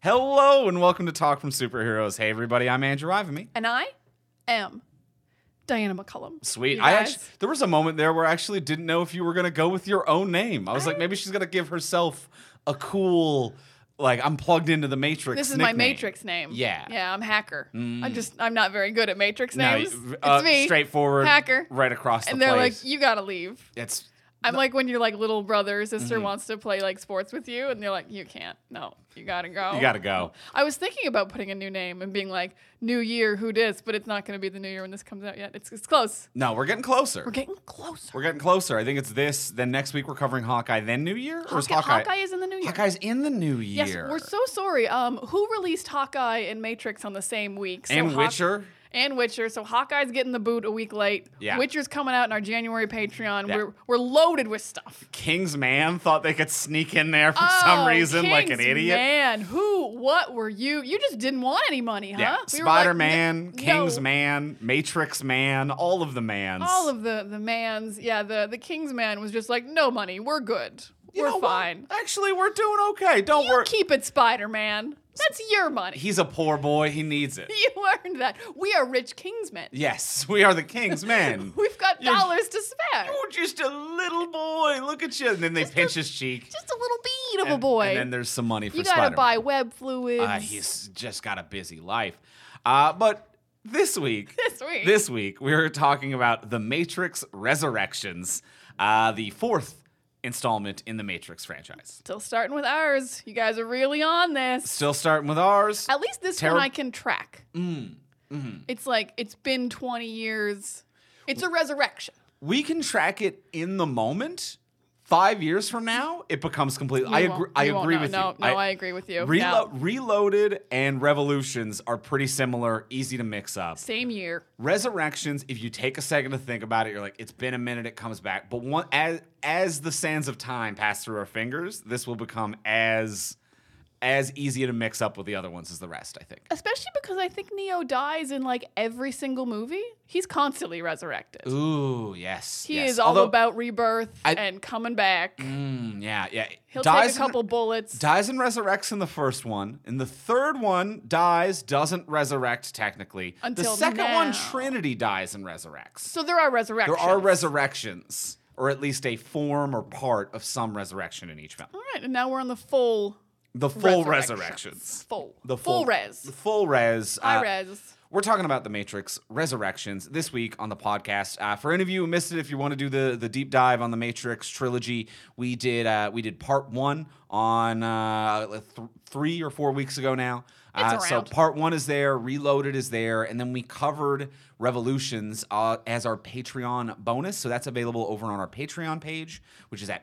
Hello and welcome to Talk from Superheroes. Hey everybody, I'm Andrew Ivamy. And I am Diana McCullum. Sweet. You guys? There was a moment there where I actually didn't know if you were going to go with your own name. I was like, maybe she's going to give herself a cool, like, I'm plugged into the Matrix This is nickname. my Matrix name. Yeah. Yeah, I'm hacker. I'm not very good at Matrix names. No, it's me. straightforward. Hacker. Right across And the they're place. like, you gotta leave. I'm like when your like little brother or sister wants to play like sports with you, and they're like, you can't. No, you gotta go. You gotta go. I was thinking about putting a new name and being like, New Year, who dis? But it's not gonna be the New Year when this comes out yet. It's close. No, we're getting closer. We're getting closer. We're getting closer. I think it's this. Then next week we're covering Hawkeye. Then New Year? Or is Hawkeye is in the New Year. Hawkeye's in the New Year. Yes, we're so sorry. Who released Hawkeye and Matrix on the same week? So And Witcher. And Witcher. So Hawkeye's getting the boot a week late. Yeah. Witcher's coming out in our January Patreon. Yeah. We're loaded with stuff. King's Man thought they could sneak in there for some reason like an idiot. Man, what were you? You just didn't want any money, huh? Yeah, We were like, Spider-Man, no. King's Man, Matrix Man, all of the mans. All of the mans. Yeah, the King's Man was just like, no money. We're good. You know We're what? fine. Actually, we're doing okay. Don't You worry. keep it, Spider-Man. That's your money. He's a poor boy. He needs it. You earned that. We are rich Kingsmen. Yes, we are the King's Men. We've got dollars to spare. You're just a little boy. Look at you. And then they pinch his cheek. Just a little bead of a boy. And then there's some money for you Spider-Man. gotta buy web fluids. He's just got a busy life. But this week, we're talking about The Matrix Resurrections, the fourth installment in the Matrix franchise. Still starting with ours. You guys are really on this. Still starting with ours. At least this one I can track. It's like, it's been 20 years. It's a resurrection. We can track it in the moment. 5 years from now, it becomes completely. I agree with you. I agree with you. Reloaded and Revolutions are pretty similar, easy to mix up. Same year. Resurrections, if you take a second to think about it, you're like, it's been a minute, it comes back. But as the sands of time pass through our fingers, this will become as easy to mix up with the other ones as the rest, I think. Especially because I think Neo dies in like every single movie. He's constantly resurrected. Ooh, yes. He is all about rebirth and coming back. Yeah. He'll take a couple bullets. Dies and resurrects in the first one. In the third one, doesn't resurrect technically. Until the second now. one, Trinity dies and resurrects. So there are resurrections. There are resurrections, or at least a form or part of some resurrection in each film. All right, and now we're on the full resurrections. The full res. The full res. High res. We're talking about The Matrix Resurrections this week on the podcast. For any of you who missed it, if you want to do the deep dive on the Matrix trilogy, we did part one on 3 or 4 weeks ago now. So part one is there, Reloaded is there, and then we covered Revolutions as our Patreon bonus. So that's available over on our Patreon page, which is at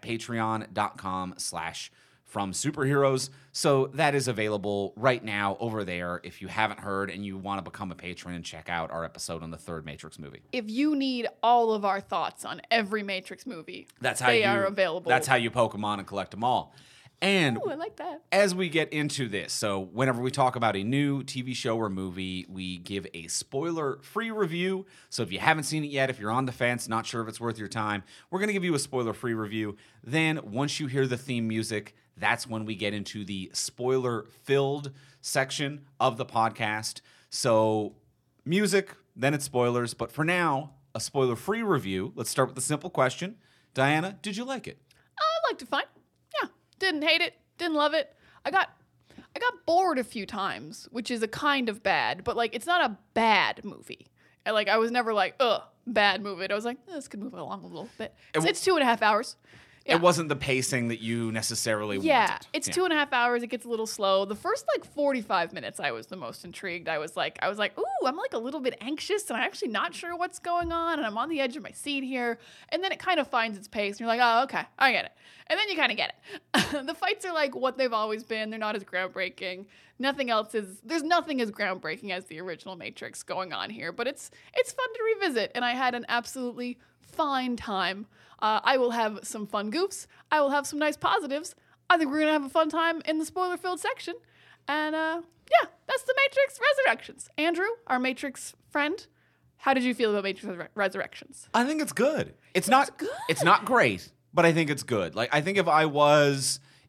patreon.com/From Superheroes. So that is available right now over there if you haven't heard and you want to become a patron and check out our episode on the third Matrix movie. If you need all of our thoughts on every Matrix movie, they are available. That's how you Pokemon and collect them all. And I like that. As we get into this, so whenever we talk about a new TV show or movie, we give a spoiler-free review. So if you haven't seen it yet, if you're on the fence, not sure if it's worth your time, we're going to give you a spoiler-free review. Then once you hear the theme music, that's when we get into the spoiler-filled section of the podcast. So music, then it's spoilers. But for now, a spoiler-free review. Let's start with the simple question. Diana, did you like it? I liked it fine. Yeah. Didn't hate it. Didn't love it. I got bored a few times, which is a kind of bad. But, like, it's not a bad movie. And, like, I was never like, bad movie. I was like, this could move along a little bit. It's 2.5 hours. Yeah. It wasn't the pacing that you necessarily wanted. Yeah, it's 2.5 hours. It gets a little slow. The first 45 minutes, I was the most intrigued. I was like, ooh, I'm like a little bit anxious, and I'm actually not sure what's going on, and I'm on the edge of my seat here. And then it kind of finds its pace, and you're like, oh, okay, I get it. And then you kind of get it. The fights are like what they've always been. They're not as groundbreaking. There's nothing as groundbreaking as the original Matrix going on here, but it's fun to revisit, and I had an absolutely fine time. I will have some fun goofs. I will have some nice positives. I think we're going to have a fun time in the spoiler-filled section. And that's the Matrix Resurrections. Andrew, our Matrix friend, how did you feel about Matrix Resurrections? I think it's good. It's not great, but I think it's good. Like, I think if I was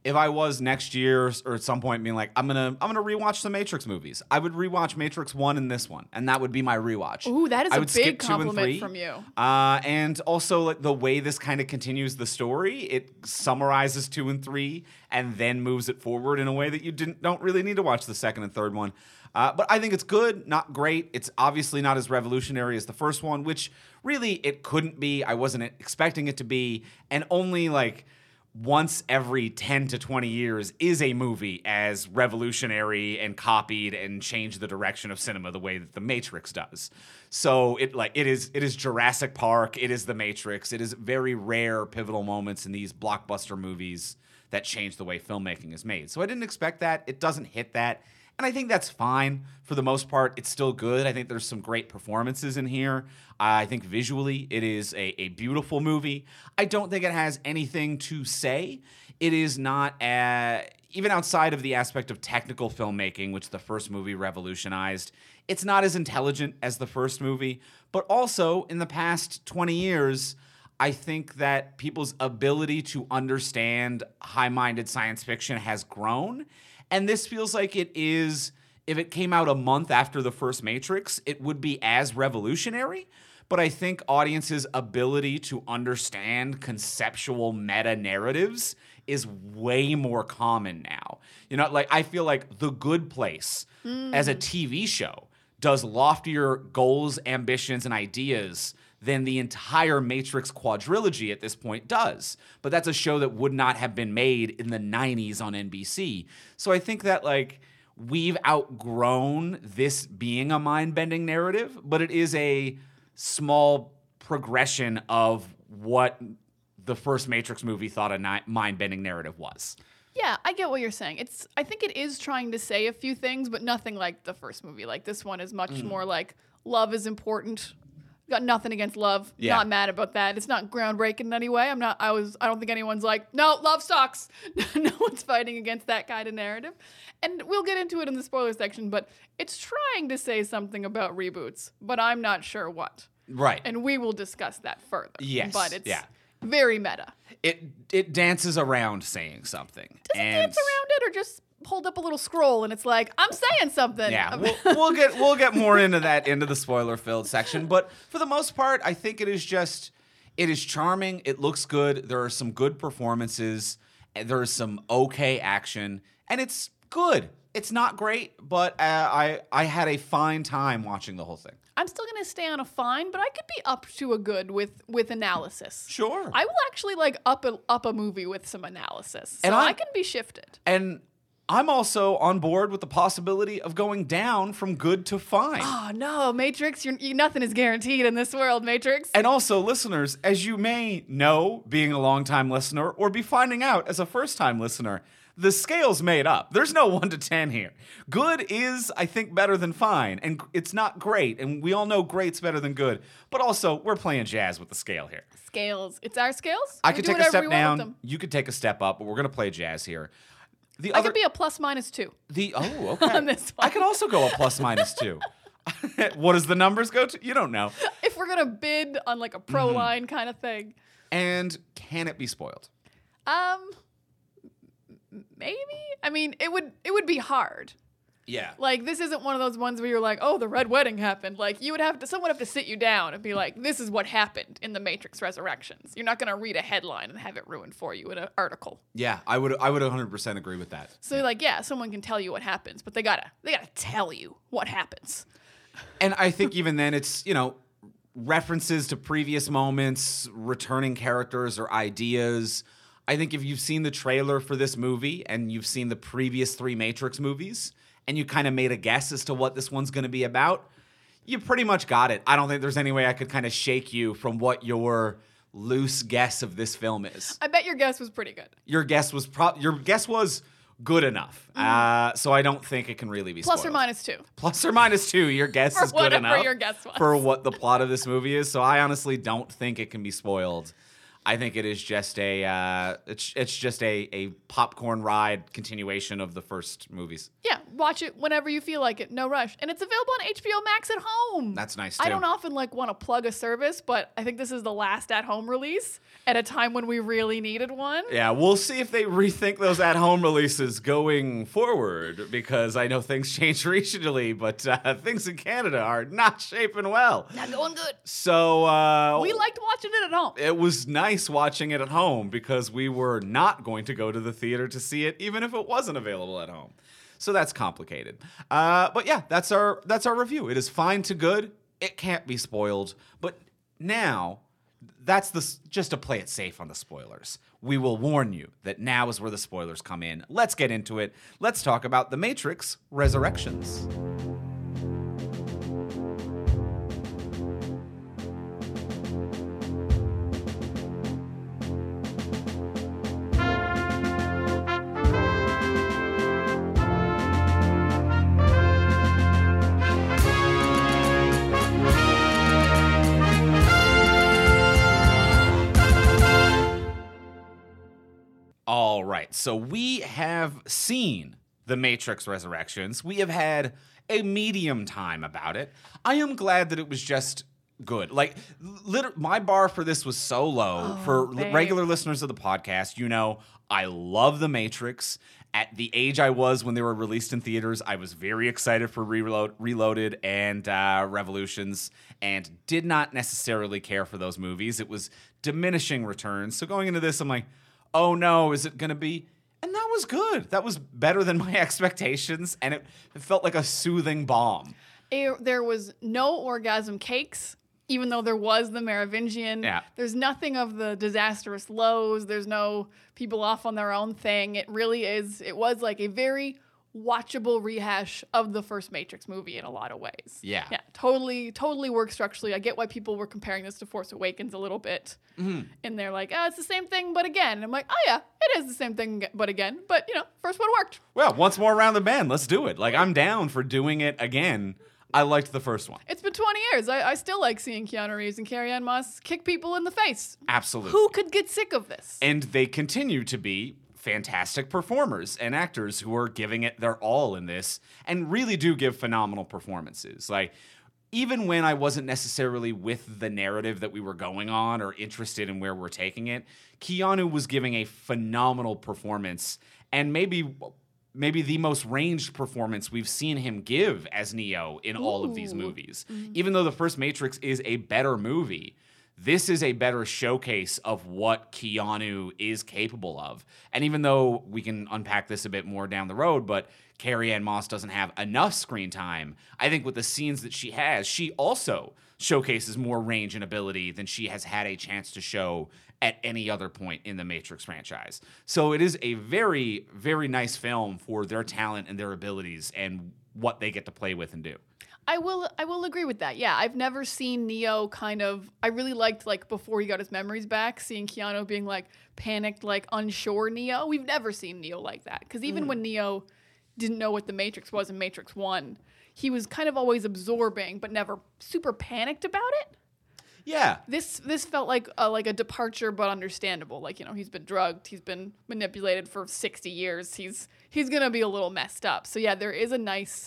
if I was next year or at some point being like, I'm gonna rewatch the Matrix movies, I would rewatch Matrix 1 and this one, and that would be my rewatch. Ooh, that is I a would big skip 2 and compliment 3. from you. And also, like, the way this kind of continues the story, it summarizes 2 and 3 and then moves it forward in a way that you don't really need to watch the second and third one. But I think it's good, not great. It's obviously not as revolutionary as the first one, which really it couldn't be. I wasn't expecting it to be. And only like once every 10 to 20 years is a movie as revolutionary and copied and changed the direction of cinema the way that The Matrix does. So it is Jurassic Park, it is The Matrix, it is very rare pivotal moments in these blockbuster movies that change the way filmmaking is made. So I didn't expect that. It doesn't hit that. And I think that's fine. For the most part, it's still good. I think there's some great performances in here. I think visually it is a beautiful movie. I don't think it has anything to say. It is not, even outside of the aspect of technical filmmaking, which the first movie revolutionized, it's not as intelligent as the first movie. But also, in the past 20 years, I think that people's ability to understand high-minded science fiction has grown. And this feels like it is, if it came out a month after the first Matrix, it would be as revolutionary. But I think audiences' ability to understand conceptual meta-narratives is way more common now. You know, like, I feel like The Good Place as a TV show does loftier goals, ambitions, and ideas than the entire Matrix quadrilogy at this point does. But that's a show that would not have been made in the 90s on NBC. So I think that, like, we've outgrown this being a mind-bending narrative, but it is a small progression of what the first Matrix movie thought a mind-bending narrative was. Yeah, I get what you're saying. I think it is trying to say a few things, but nothing like the first movie. Like, this one is much more like, love is important. Got nothing against love. Yeah. Not mad about that. It's not groundbreaking in any way. I don't think anyone's like, no, love sucks. No one's fighting against that kind of narrative. And we'll get into it in the spoiler section, but it's trying to say something about reboots, but I'm not sure what. Right. And we will discuss that further. Yes. But it's very meta. It dances around saying something. Does it dance around it or just hold up a little scroll and it's like, I'm saying something? Yeah, we'll get more into that into the spoiler-filled section. But for the most part, I think it is charming. It looks good. There are some good performances. There is some okay action, and it's good. It's not great, but I had a fine time watching the whole thing. I'm still going to stay on a fine, but I could be up to a good with analysis. Sure. I will actually like up a movie with some analysis. So And I can be shifted. And I'm also on board with the possibility of going down from good to fine. Oh, no, Matrix, nothing is guaranteed in this world, Matrix. And also, listeners, as you may know, being a longtime listener, or be finding out as a first-time listener, the scale's made up. There's no 1 to 10 here. Good is, I think, better than fine, and it's not great, and we all know great's better than good. But also, we're playing jazz with the scale here. Scales. It's our scales? I We could do take a whatever step we want with down. them. You could take a step up, but we're going to play jazz here. I could be a +-2. Okay. on this one. I could also go a +-2. What does the numbers go to? You don't know. If we're going to bid on like a pro line kind of thing. And can it be spoiled? Maybe. I mean, it would be hard. Yeah. Like, this isn't one of those ones where you're like, oh, the Red Wedding happened. Like, someone would have to sit you down and be like, this is what happened in the Matrix Resurrections. You're not going to read a headline and have it ruined for you in an article. Yeah, I would 100% agree with that. So, like, yeah, someone can tell you what happens, but they gotta tell you what happens. And I think even then it's, references to previous moments, returning characters or ideas. I think if you've seen the trailer for this movie and you've seen the previous 3 Matrix movies and you kind of made a guess as to what this one's going to be about, you pretty much got it. I don't think there's any way I could kind of shake you from what your loose guess of this film is. I bet your guess was pretty good. Your guess was good enough. So I don't think it can really be spoiled. ±2. +-2, your guess is good whatever enough your guess was. for what the plot of this movie is. So I honestly don't think it can be spoiled. I think it is just it's just a popcorn ride continuation of the first movies. Yeah, watch it whenever you feel like it. No rush. And it's available on HBO Max at home. That's nice, too. I don't often want to plug a service, but I think this is the last at-home release at a time when we really needed one. Yeah, we'll see if they rethink those at-home releases going forward, because I know things change regionally, but things in Canada are not shaping well. Not going good. So We liked watching it at home. it was nice watching it at home because we were not going to go to the theater to see it, even if it wasn't available at home. So that's complicated. But yeah, that's our review. It is fine to good. It can't be spoiled. But now, that's just to play it safe on the spoilers. We will warn you that now is where the spoilers come in. Let's get into it. Let's talk about The Matrix Resurrections. All right, so we have seen The Matrix Resurrections. We have had a medium time about it. I am glad that it was just good. Like, my bar for this was so low. Regular listeners of the podcast, you know, I love The Matrix. At the age I was when they were released in theaters, I was very excited for Reloaded and Revolutions, and did not necessarily care for those movies. It was diminishing returns. So going into this, I'm like, oh no, is it going to be? And that was good. That was better than my expectations, and it felt like a soothing balm. There was no orgasm cakes, even though there was the Merovingian. Yeah. There's nothing of the disastrous lows. There's no people off on their own thing. It was like a very watchable rehash of the first Matrix movie in a lot of ways. Yeah. Yeah, totally works structurally. I get why people were comparing this to Force Awakens a little bit. Mm-hmm. And they're like, oh, it's the same thing, but again. And I'm like, oh yeah, it is the same thing, but again. But, you know, first one worked. Well, once more around the bend, let's do it. Like, I'm down for doing it again. I liked the first one. It's been 20 years. I still like seeing Keanu Reeves and Carrie-Anne Moss kick people in the face. Absolutely. Who could get sick of this? And they continue to be fantastic performers and actors who are giving it their all in this and really do give phenomenal performances. Like, even when I wasn't necessarily with the narrative that we were going on or interested in where we're taking it, Keanu was giving a phenomenal performance, and maybe the most ranged performance we've seen him give as Neo in all of these movies. Mm-hmm. Even though the first Matrix is a better movie, this is a better showcase of what Keanu is capable of. And even though we can unpack this a bit more down the road, but Carrie-Anne Moss doesn't have enough screen time, I think with the scenes that she has, she also showcases more range and ability than she has had a chance to show at any other point in the Matrix franchise. So it is a very, very nice film for their talent and their abilities and what they get to play with and do. I will agree with that. Yeah, I've never seen Neo I really liked, like, before he got his memories back, seeing Keanu being, like, panicked, like, unsure Neo. We've never seen Neo like that. Because even when Neo didn't know what the Matrix was in Matrix 1, he was kind of always absorbing, but never super panicked about it. Yeah. This felt like a departure, but understandable. Like, you know, he's been drugged, he's been manipulated for 60 years. He's gonna be a little messed up. So yeah, there's a nice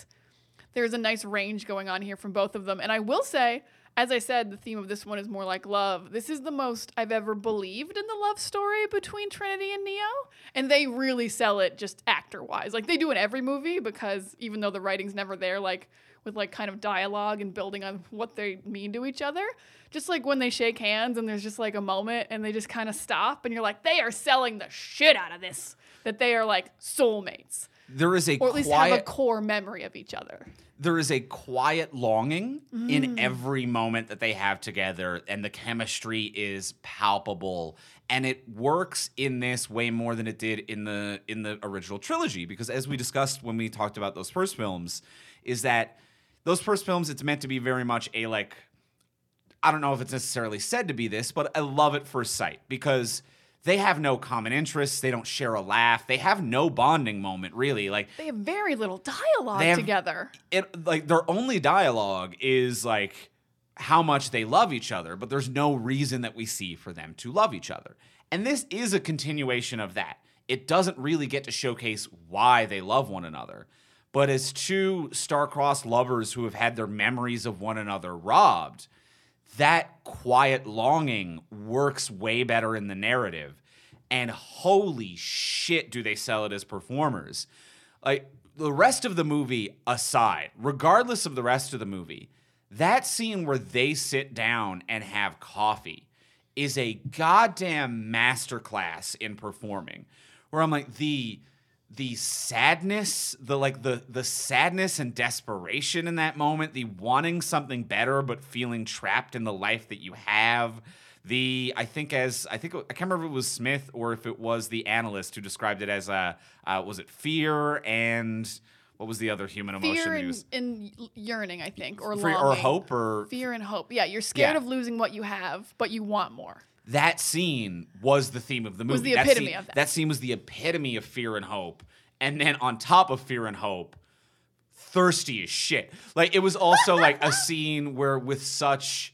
range going on here from both of them. And I will say, as I said, the theme of this one is more like love. This is the most I've ever believed in the love story between Trinity and Neo. And they really sell it just actor-wise. Like, they do in every movie, because even though the writing's never there, like, with, like, kind of dialogue and building on what they mean to each other, just like when they shake hands and there's just like a moment and they just kind of stop and you're like, they are selling the shit out of this, that they are like soulmates. There is or at least have a core memory of each other. There is a quiet longing in every moment that they have together, and the chemistry is palpable. And it works in this way more than it did in the original trilogy, because as we discussed when we talked about those first films, is that those first films, it's meant to be very much a, like, I don't know if it's necessarily said to be this, but I love at first sight, because they have no common interests. They don't share a laugh. They have no bonding moment, really. Like, they have very little dialogue together. Like, their only dialogue is like, how much they love each other, but there's no reason that we see for them to love each other. And this is a continuation of that. It doesn't really get to showcase why they love one another. But as two star-crossed lovers who have had their memories of one another robbed, that quiet longing works way better in the narrative. And holy shit, do they sell it as performers. Like, the rest of the movie aside, regardless of the rest of the movie, that scene where they sit down and have coffee is a goddamn masterclass in performing. Where I'm like, the sadness, the sadness and desperation in that moment, the wanting something better but feeling trapped in the life that you have. I can't remember if it was Smith or if it was the analyst who described it as was it fear and what was the other human emotion? Fear and yearning, I think, or fear, longing. or hope, or fear and hope. Yeah, you're scared of losing what you have, but you want more. That scene was the theme of the movie. Was the epitome of that. That scene was the epitome of fear and hope. And then on top of fear and hope, thirsty as shit. Like, it was also like a scene where with such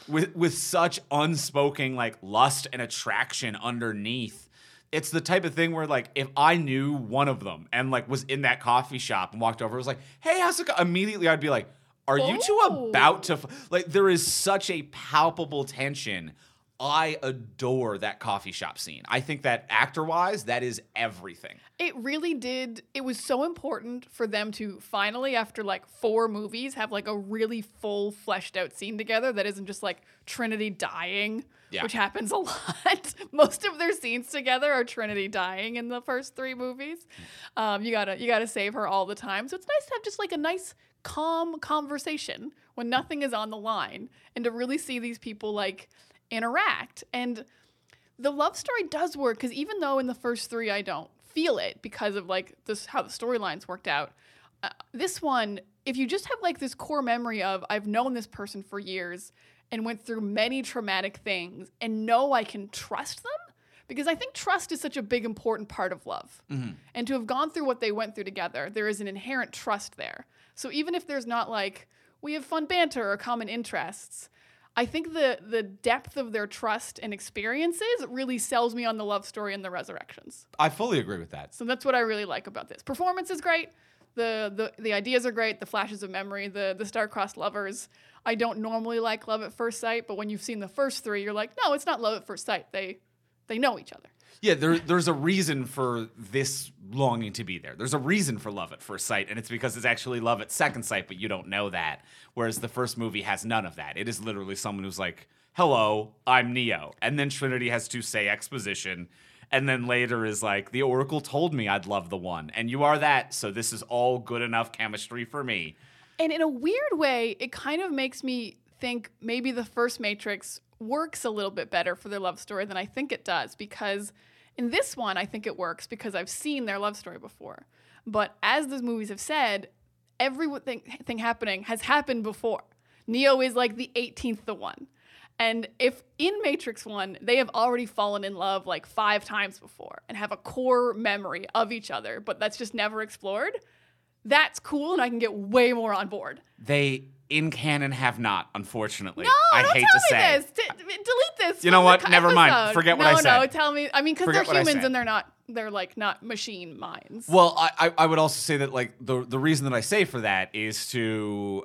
unspoken like lust and attraction underneath. It's the type of thing where, like, if I knew one of them and like was in that coffee shop and walked over, was like, "Hey, how's it go?" Immediately I'd be like, "Are you two about to?" Like, there is such a palpable tension. I adore that coffee shop scene. I think that actor-wise, that is everything. It really did. It was so important for them to finally, after like 4 movies, have like a really full, fleshed out scene together that isn't just like Trinity dying, which happens a lot. Most of their scenes together are Trinity dying in the first 3 movies. You gotta save her all the time. So it's nice to have just like a nice, calm conversation when nothing is on the line, and to really see these people like interact. And the love story does work, because even though in the first 3 I don't feel it because of like this, how the storylines worked out, this one, if you just have like this core memory of I've known this person for years and went through many traumatic things and know I can trust them, because I think trust is such a big important part of love. Mm-hmm. And to have gone through what they went through together, there is an inherent trust there. So even if there's not like we have fun banter or common interests, I think the depth of their trust and experiences really sells me on the love story and the resurrections. I fully agree with that. So that's what I really like about this. Performance is great. The ideas are great. The flashes of memory, the star-crossed lovers. I don't normally like love at first sight, but when you've seen the first 3, you're like, no, it's not love at first sight. They know each other. Yeah, there's a reason for this longing to be there. There's a reason for love at first sight, and it's because it's actually love at second sight, but you don't know that. Whereas the first movie has none of that. It is literally someone who's like, "Hello, I'm Neo," and then Trinity has to say exposition, and then later is like, "The Oracle told me I'd love the one, and you are that, so this is all good enough chemistry for me." And in a weird way, it kind of makes me think maybe the first Matrix works a little bit better for their love story than I think it does, because in this one, I think it works because I've seen their love story before. But as those movies have said, everything happening has happened before. Neo is like the 18th one. And if in Matrix 1, they have already fallen in love like 5 times before and have a core memory of each other, but that's just never explored, that's cool, and I can get way more on board. They, in canon, have not, unfortunately. No, I don't hate tell to me say. This. Delete this. You know what? The Never mind. episode. Forget what I said. No, tell me. I mean, because they're Forget what I humans said. and they're like not machine minds. Well, I would also say that like the reason that I say for that is to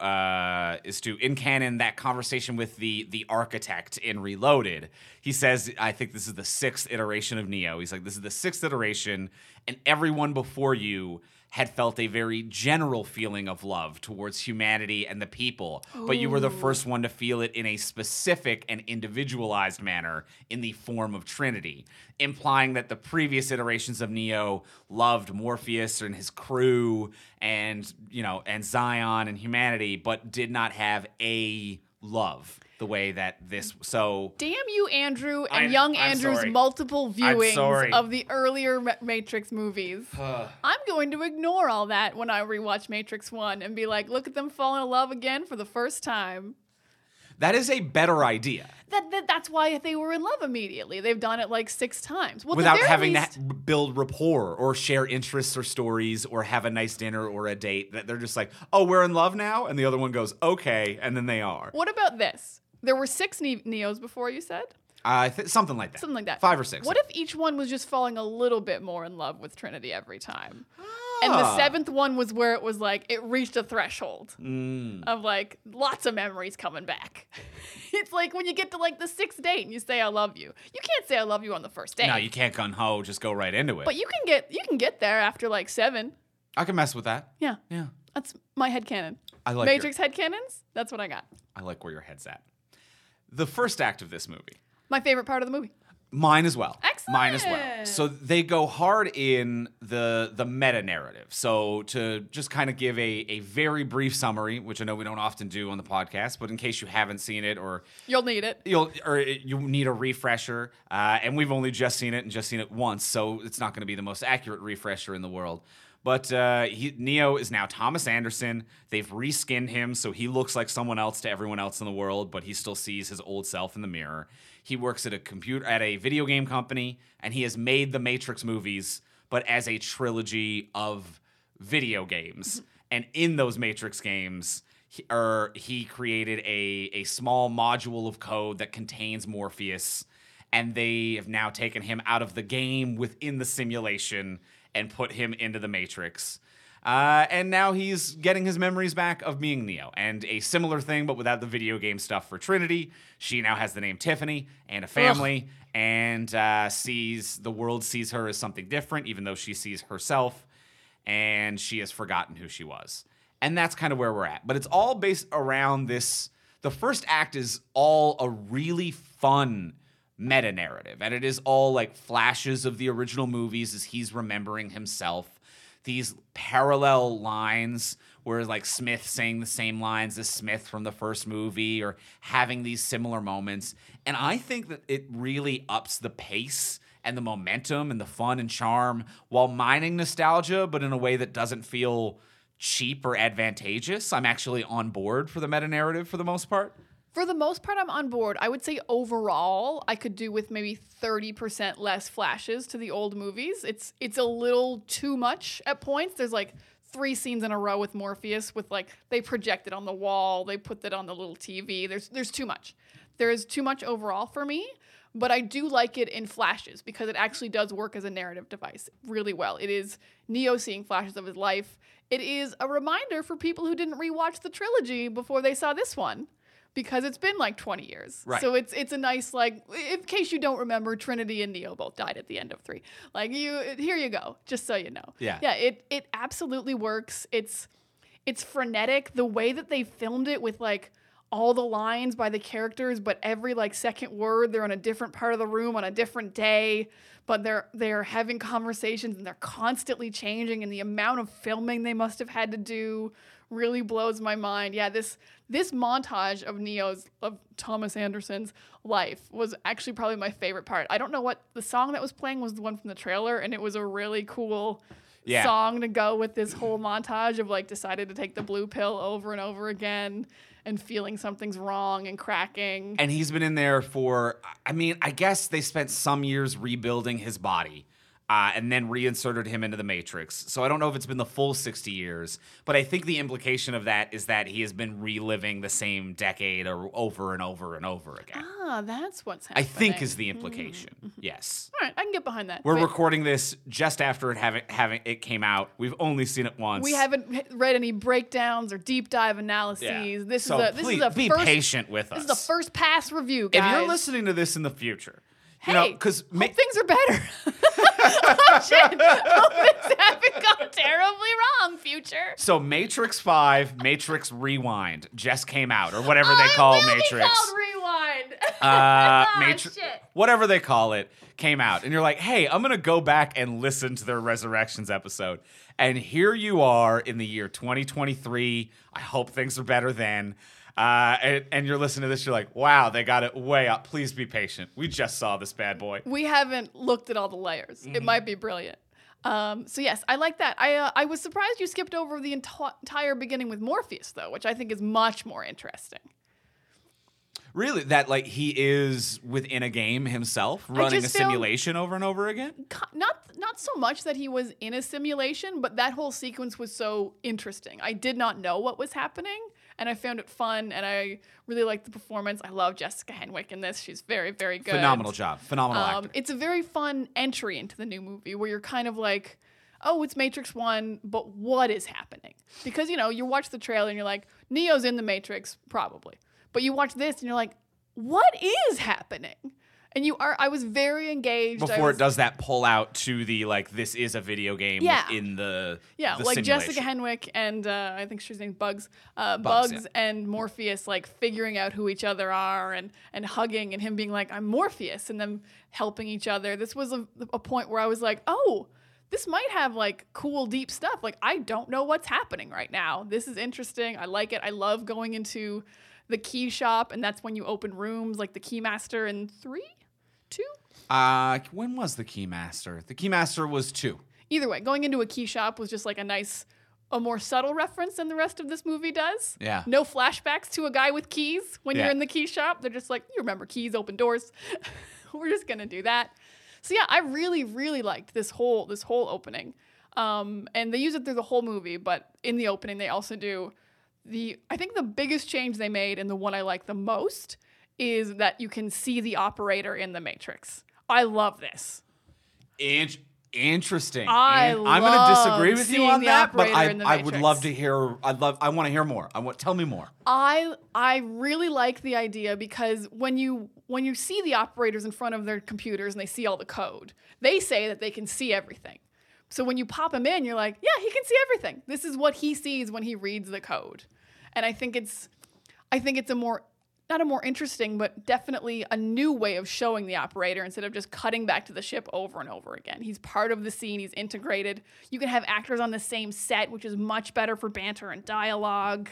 in canon that conversation with the architect in Reloaded. He says, I think this is the 6th iteration of Neo. He's like, this is the 6th iteration, and everyone before you had felt a very general feeling of love towards humanity and the people, but you were the first one to feel it in a specific and individualized manner in the form of Trinity, implying that the previous iterations of Neo loved Morpheus and his crew and Zion and humanity, but did not have a love the way that this. So damn you, Andrew, and young I'm Andrew's sorry. multiple viewings sorry. of the earlier Matrix movies. I'm going to ignore all that when I rewatch Matrix 1 and be like, look at them fall in love again for the first time. That is a better idea. That's why they were in love immediately. They've done it like 6 times. Well, Without having to build rapport or share interests or stories or have a nice dinner or a date. That they're just like, oh, we're in love now? And the other one goes, okay, and then they are. What about this? There were 6 Neos before, you said? Something like that. Something like that. 5 or 6. What if each one was just falling a little bit more in love with Trinity every time? And the 7th one was where it was like, it reached a threshold of like lots of memories coming back. It's like when you get to like the 6th date and you say, I love you. You can't say I love you on the first date. No, you can't gun-ho, just go right into it. But you can get there after like 7. I can mess with that. Yeah. Yeah. That's my headcanon. I like Matrix headcanons, that's what I got. I like where your head's at. The first act of this movie. My favorite part of the movie. Mine as well. Excellent. Mine as well. So they go hard in the meta narrative. So to just kind of give a very brief summary, which I know we don't often do on the podcast, but in case you haven't seen it or you'll need it, you need a refresher, and we've only just seen it once, so it's not going to be the most accurate refresher in the world. But Neo is now Thomas Anderson. They've reskinned him so he looks like someone else to everyone else in the world, but he still sees his old self in the mirror. He works at a video game company, and he has made the Matrix movies, but as a trilogy of video games. And in those Matrix games, he created a small module of code that contains Morpheus, and they have now taken him out of the game within the simulation and put him into the Matrix. And now he's getting his memories back of being Neo. And a similar thing, but without the video game stuff for Trinity. She now has the name Tiffany and a family, and the world sees her as something different, even though she sees herself, and she has forgotten who she was. And that's kind of where we're at. But it's all based around this. The first act is all a really fun meta narrative, and it is all like flashes of the original movies as he's remembering himself. These parallel lines where like Smith saying the same lines as Smith from the first movie or having these similar moments. And I think that it really ups the pace and the momentum and the fun and charm while mining nostalgia, but in a way that doesn't feel cheap or advantageous. I'm actually on board for the meta narrative for the most part. For the most part, I'm on board. I would say overall, I could do with maybe 30% less flashes to the old movies. It's a little too much at points. There's like 3 scenes in a row with Morpheus with like, they project it on the wall, they put that on the little TV. There's too much. There is too much overall for me, but I do like it in flashes because it actually does work as a narrative device really well. It is Neo seeing flashes of his life. It is a reminder for people who didn't rewatch the trilogy before they saw this one, because it's been like 20 years. Right. So it's a nice, like, in case you don't remember, Trinity and Neo both died at the end of 3. Like, here you go, just so you know. Yeah. Yeah, it absolutely works. It's frenetic. The way that they filmed it with, like, all the lines by the characters, but every, like, second word, they're on a different part of the room on a different day, but they're having conversations and they're constantly changing, and the amount of filming they must have had to do really blows my mind. Yeah, this montage of Thomas Anderson's life was actually probably my favorite part. I don't know what the song that was playing was, the one from the trailer, and it was a really cool song to go with this whole montage of like decided to take the blue pill over and over again and feeling something's wrong and cracking. And he's been in there for, I mean, I guess they spent some years rebuilding his body. And then reinserted him into the Matrix. So I don't know if it's been the full 60 years, but I think the implication of that is that he has been reliving the same decade or over and over and over again. Ah, that's what's happening. I think is the implication. Yes. All right, I can get behind that. We're recording this just after it came out. We've only seen it once. We haven't read any breakdowns or deep dive analyses. Yeah. This so is a be first, patient with us. This is a first pass review, guys. If you're listening to this in the future, hope because things are better. Oh shit! Hope things haven't gone terribly wrong, future. So Matrix 5, Matrix Rewind just came out, or whatever they call Matrix. Called Rewind. Shit. Whatever they call it, came out, and you're like, hey, I'm gonna go back and listen to their Resurrections episode, and here you are in the year 2023. I hope things are better then. And you're listening to this, you're like, wow, they got it way up. Please be patient. We just saw this bad boy. We haven't looked at all the layers. Mm-hmm. It might be brilliant. So yes, I like that. I was surprised you skipped over the entire beginning with Morpheus, though, which I think is much more interesting. Really? That like he is within a game himself, running a just found- simulation over and over again? Not so much that he was in a simulation, but that whole sequence was so interesting. I did not know what was happening, and I found it fun, and I really liked the performance. I love Jessica Henwick in this. She's very, very good. Phenomenal job. Phenomenal actor. It's a very fun entry into the new movie where you're kind of like, oh, it's Matrix 1, but what is happening? Because, you watch the trailer and you're like, Neo's in the Matrix, probably. But you watch this and you're like, what is happening? And I was very engaged. Before it does that pull out to the, like, this is a video game within the like simulation. Jessica Henwick and I think she's named Bugs. Bugs, and Morpheus, like, figuring out who each other are and hugging and him being like, I'm Morpheus, and them helping each other. This was a point where I was like, oh, this might have, like, cool, deep stuff. Like, I don't know what's happening right now. This is interesting. I like it. I love going into the key shop, and that's when you open rooms, like the Keymaster in 3? 2? When was the Keymaster? The Keymaster was 2. Either way, going into a key shop was just like a more subtle reference than the rest of this movie does. Yeah. No flashbacks to a guy with keys when you're in the key shop. They're just like, you remember keys, open doors. We're just gonna do that. So yeah, I really, really liked this whole opening. And they use it through the whole movie, but in the opening they also do I think the biggest change they made, and the one I like the most, is that you can see the operator in the Matrix. I love this. Interesting. I'm going to disagree with you on that, but I would Matrix. love to hear. I want to hear more. Tell me more. I really like the idea because when you see the operators in front of their computers and they see all the code, they say that they can see everything. So when you pop him in, you're like, yeah, he can see everything. This is what he sees when he reads the code. And I think it's not a more interesting, but definitely a new way of showing the operator instead of just cutting back to the ship over and over again. He's part of the scene. He's integrated. You can have actors on the same set, which is much better for banter and dialogue.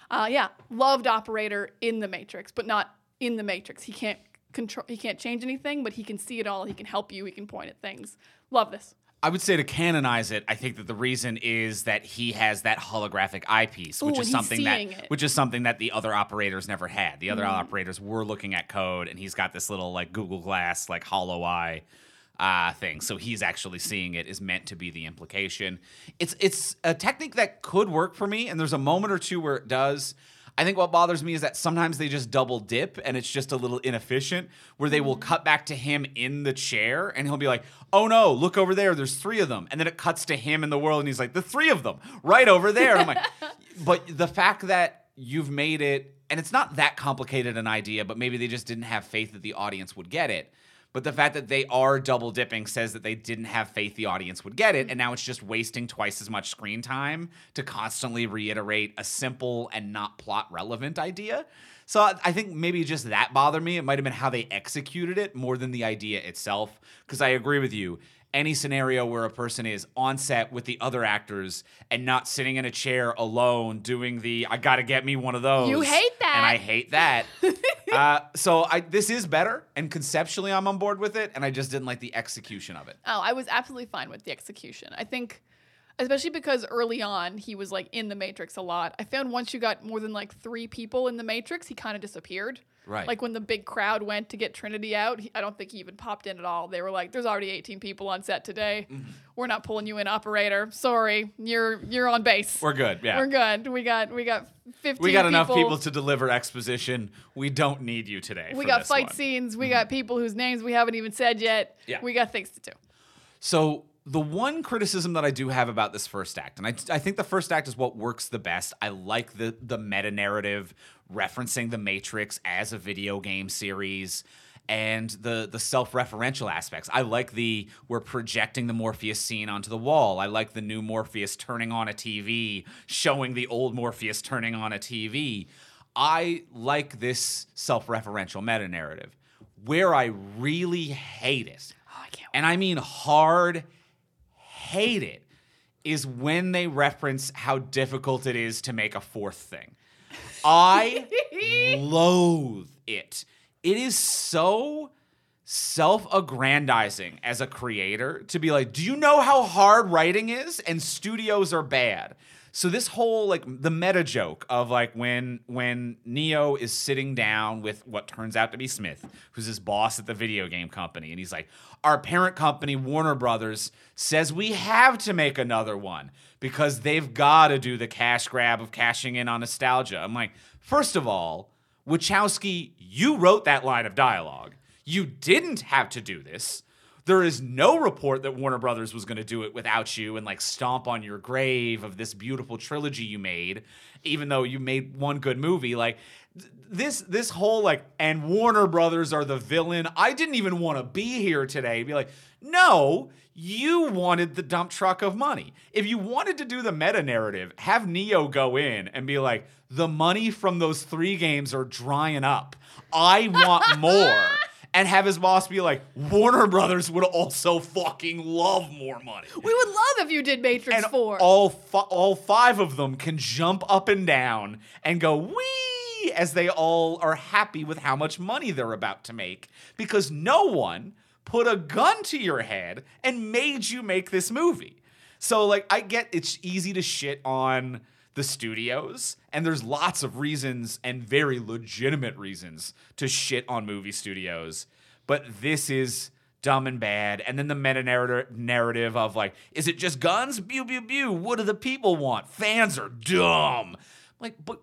Loved operator in the Matrix, but not in the Matrix. He can't change anything, but he can see it all. He can help you. He can point at things. Love this. I would say to canonize it, I think that the reason is that he has that holographic eyepiece, which is something that the other operators never had. The other operators were looking at code, and he's got this little like Google Glass, like hollow eye thing. So he's actually seeing it is meant to be the implication. It's a technique that could work for me, and there's a moment or two where it does. I think what bothers me is that sometimes they just double dip and it's just a little inefficient, where they will cut back to him in the chair and he'll be like, oh no, look over there, there's 3 of them. And then it cuts to him in the world and he's like, the 3 of them right over there. And I'm like, but the fact that you've made it, and it's not that complicated an idea, but maybe they just didn't have faith that the audience would get it. But the fact that they are double dipping says that they didn't have faith the audience would get it, and now it's just wasting twice as much screen time to constantly reiterate a simple and not plot relevant idea. So I think maybe just that bothered me. It might have been how they executed it more than the idea itself, because I agree with you. Any scenario where a person is on set with the other actors and not sitting in a chair alone doing I gotta get me one of those. You hate that. And I hate that. So this is better, and conceptually I'm on board with it, and I just didn't like the execution of it. Oh, I was absolutely fine with the execution. I think, especially because early on he was like in the Matrix a lot. I found once you got more than like 3 people in the Matrix, he kind of disappeared. Right. Like when the big crowd went to get Trinity out, I don't think he even popped in at all. They were like, there's already 18 people on set today. Mm-hmm. We're not pulling you in, operator. Sorry, you're on base. We're good, yeah. We're good. We got 15 We got enough people to deliver exposition. We don't need you today. We got fight scenes. We got people whose names we haven't even said yet. Yeah. We got things to do. So the one criticism that I do have about this first act, and I think the first act is what works the best. I like the meta-narrative referencing the Matrix as a video game series and the self-referential aspects. I like we're projecting the Morpheus scene onto the wall. I like the new Morpheus turning on a TV, showing the old Morpheus turning on a TV. I like this self-referential meta-narrative. Where I really hate it, and I mean hard hate it, is when they reference how difficult it is to make a 4th thing. I loathe it. It is so self-aggrandizing as a creator to be like, do you know how hard writing is? And studios are bad. So this whole like the meta joke of like when Neo is sitting down with what turns out to be Smith, who's his boss at the video game company, and he's like, our parent company, Warner Brothers, says we have to make another one because they've got to do the cash grab of cashing in on nostalgia. I'm like, first of all, Wachowski, you wrote that line of dialogue. You didn't have to do this. There is no report that Warner Brothers was going to do it without you and like stomp on your grave of this beautiful trilogy you made, even though you made one good movie. Like this whole like, and Warner Brothers are the villain. I didn't even want to be here today. Be like, no, you wanted the dump truck of money. If you wanted to do the meta narrative, have Neo go in and be like, the money from those 3 games are drying up. I want more. And have his boss be like, Warner Brothers would also fucking love more money. We would love if you did Matrix And 4. all 5 of them can jump up and down and go, wee, as they all are happy with how much money they're about to make. Because no one put a gun to your head and made you make this movie. So, like, I get it's easy to shit on the studios, and there's lots of reasons and very legitimate reasons to shit on movie studios, but this is dumb and bad. And then the meta narrative of like, is it just guns? Pew pew pew. What do the people want? Fans are dumb. Like, but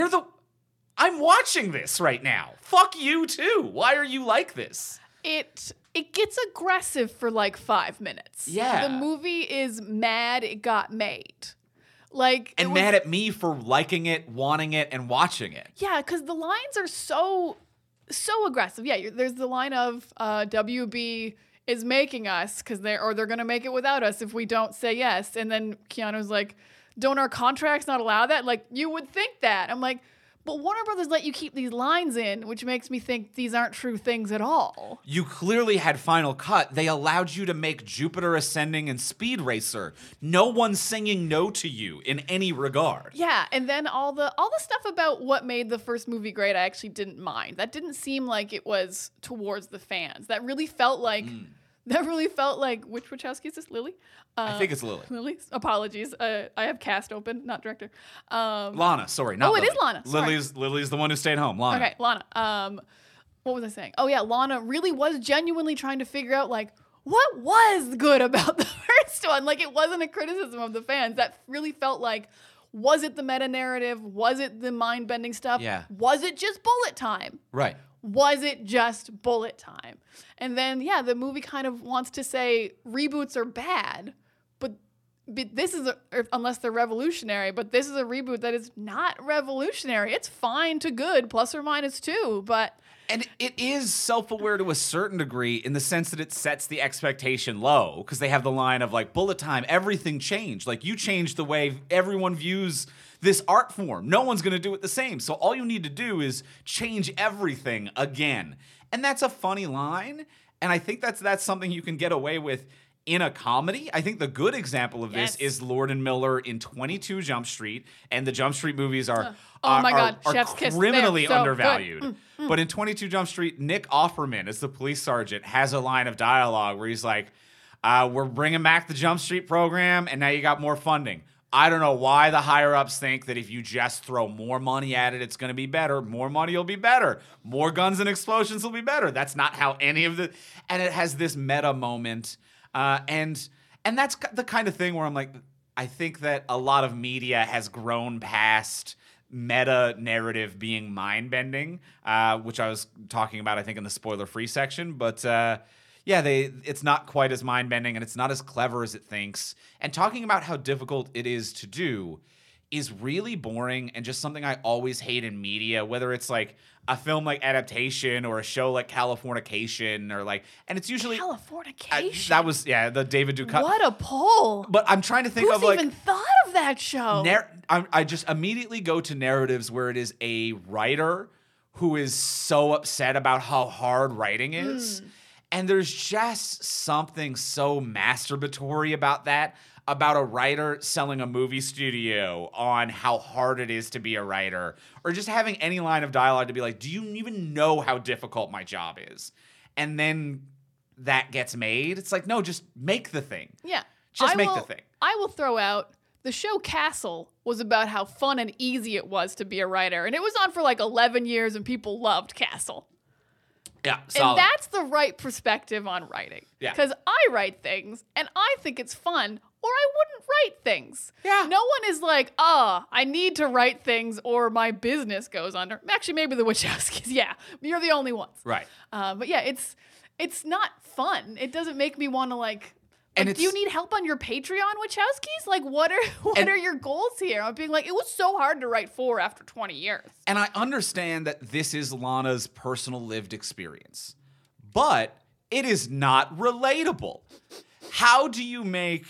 I'm watching this right now. Fuck you too. Why are you like this? It gets aggressive for like 5 minutes. Yeah. The movie is mad it got made. Like, and mad at me for liking it, wanting it, and watching it. Yeah, because the lines are so aggressive. Yeah, there's the line of WB is making us because they're going to make it without us if we don't say yes. And then Keanu's like, don't our contracts not allow that? Like, you would think that. I'm like, but Warner Brothers let you keep these lines in, which makes me think these aren't true things at all. You clearly had Final Cut. They allowed you to make Jupiter Ascending and Speed Racer. No one's singing no to you in any regard. Yeah, and then all the stuff about what made the first movie great, I actually didn't mind. That didn't seem like it was towards the fans. That really felt like which Wachowski is this? Lily? I think it's Lily. Lily? Apologies. I have cast open, not director. Lana, sorry, not Lily. It is Lana. Sorry. Lily's the one who stayed home. Lana. Okay, Lana. What was I saying? Oh yeah, Lana really was genuinely trying to figure out like what was good about the first one. Like it wasn't a criticism of the fans. That really felt like, was it the meta narrative? Was it the mind bending stuff? Yeah. Was it just bullet time? Right. Was it just bullet time? And then, yeah, the movie kind of wants to say reboots are bad, but this is, unless they're revolutionary, but this is a reboot that is not revolutionary. It's fine to good, plus or minus 2, but... And it is self-aware to a certain degree in the sense that it sets the expectation low because they have the line of like, bullet time, everything changed. Like you changed the way everyone views this art form. No one's going to do it the same. So all you need to do is change everything again. And that's a funny line. And I think that's something you can get away with in a comedy. I think the good example of this is Lord and Miller in 22 Jump Street. And the Jump Street movies are Chef's kiss. criminally So undervalued. But in 22 Jump Street, Nick Offerman as the police sergeant has a line of dialogue where he's like, we're bringing back the Jump Street program and now you got more funding. I don't know why the higher-ups think that if you just throw more money at it, it's going to be better. More money will be better. More guns and explosions will be better. That's not how any of the... And it has this meta moment. And that's the kind of thing where I'm like, I think that a lot of media has grown past meta narrative being mind-bending, which I was talking about, I think, in the spoiler-free section. But... it's not quite as mind-bending and it's not as clever as it thinks. And talking about how difficult it is to do is really boring and just something I always hate in media, whether it's like a film like Adaptation or a show like Californication or like, and it's usually... Californication? That was, the David Duchovny. What a pull. But I'm trying to think Who's of like... even thought of that show? I just immediately go to narratives where it is a writer who is so upset about how hard writing is. And there's just something so masturbatory about that, about a writer selling a movie studio on how hard it is to be a writer, or just having any line of dialogue to be like, do you even know how difficult my job is? And then that gets made. It's like, no, just make the thing. Yeah. Just make the thing. I will throw out the show Castle was about how fun and easy it was to be a writer. And it was on for like 11 years and people loved Castle. Yeah, solid. And that's the right perspective on writing. Yeah. Because I write things and I think it's fun, or I wouldn't write things. Yeah. No one is like, I need to write things or my business goes under. Actually, maybe the Wachowskis. Yeah, you're the only ones. Right. But yeah, it's not fun. It doesn't make me want to And do you need help on your Patreon, Wachowskis? Like, what are your goals here? I'm being like, it was so hard to write 4 after 20 years. And I understand that this is Lana's personal lived experience, but it is not relatable. How do you make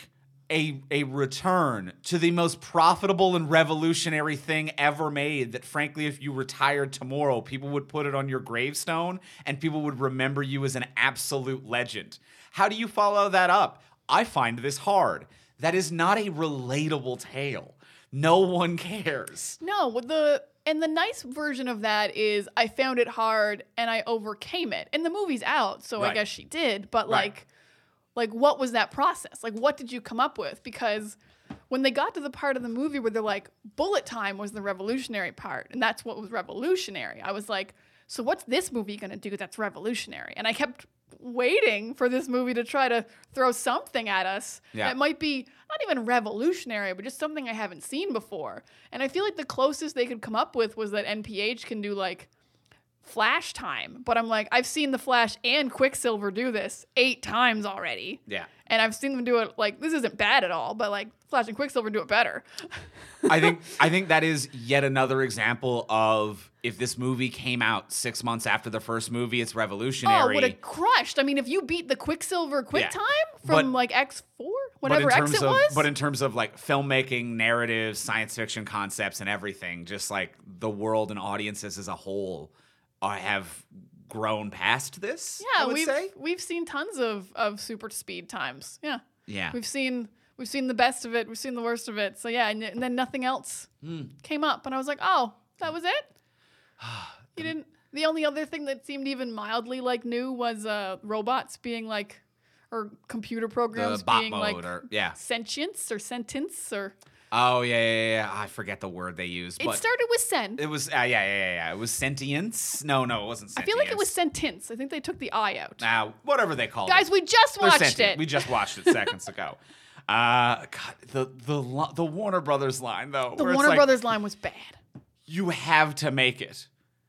a return to the most profitable and revolutionary thing ever made that, frankly, if you retired tomorrow, people would put it on your gravestone and people would remember you as an absolute legend? How do you follow that up? I find this hard. That is not a relatable tale. No one cares. No, the nice version of that is I found it hard and I overcame it. And the movie's out, so Right. I guess she did. But Right. like what was that process? Like, what did you come up with? Because when they got to the part of the movie where they're like, bullet time was the revolutionary part, and that's what was revolutionary, I was like, so what's this movie going to do that's revolutionary? And I kept waiting for this movie to try to throw something at us that might be not even revolutionary, but just something I haven't seen before. And I feel like the closest they could come up with was that NPH can do like Flash time. But I'm like, I've seen the Flash and Quicksilver do this 8 times already. Yeah. And I've seen them do it, like, this isn't bad at all, but like Flash and Quicksilver do it better. I think that is yet another example of, if this movie came out 6 months after the first movie, it's revolutionary. Oh, would have crushed. I mean, if you beat the Quicksilver quick time But- from like X4, whatever X it was. But in terms of like filmmaking, narrative, science fiction concepts, and everything, just like the world and audiences as a whole have grown past this. Yeah, I would say. we've seen tons of super speed times. Yeah. Yeah. We've seen the best of it. We've seen the worst of it. So yeah, and then nothing else came up, and I was like, oh, that was it. You didn't. The only other thing that seemed even mildly like new was robots being like, or computer programs The bot being mode, like or yeah. sentience or sentence or. Oh yeah. I forget the word they use. It But started with sen. it was yeah. It was sentience. No, it wasn't I sentience. feel like it was sentence. I think they took the I out. Now, whatever they call it. Guys, we just They're watched sentient. it. We just watched it seconds ago. God, the Warner Brothers line though. The where it's Warner like, Brothers line was bad. You have to make it,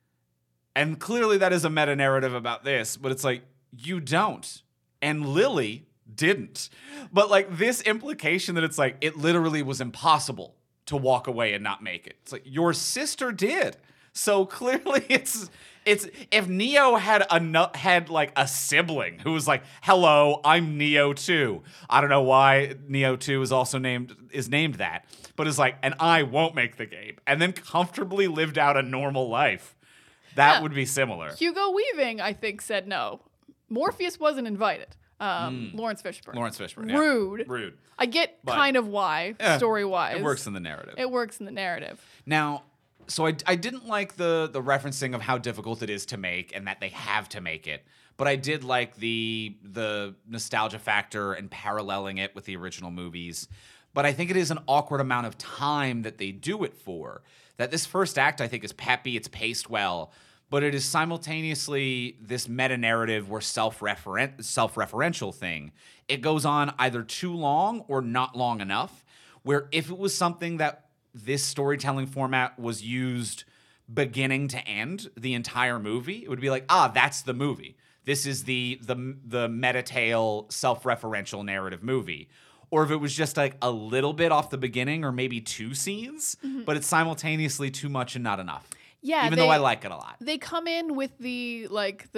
and clearly that is a meta narrative about this. But it's like, you don't, and Lily didn't. But like this implication that it's like it literally was impossible to walk away and not make it. It's like your sister did. So clearly it's if Neo had like a sibling who was like, "Hello, I'm Neo 2." I don't know why Neo 2 is also named that, but it's like, and I won't make the game, and then comfortably lived out a normal life. That would be similar. Hugo Weaving, I think, said no. Morpheus wasn't invited. Lawrence Fishburne. Yeah. Rude. I get kind of why, story-wise. It works in the narrative. It works in the narrative. Now, so I didn't like the referencing of how difficult it is to make and that they have to make it, but I did like the nostalgia factor and paralleling it with the original movies. But I think it is an awkward amount of time that they do it for. That this first act, I think, is peppy, it's paced well, but it is simultaneously this meta-narrative or self-referential thing. It goes on either too long or not long enough, where if it was something that this storytelling format was used beginning to end, the entire movie, it would be like, that's the movie. This is the meta-tale, self-referential narrative movie. Or if it was just like a little bit off the beginning or maybe 2 scenes, but it's simultaneously too much and not enough. Yeah, even though I like it a lot. They come in with the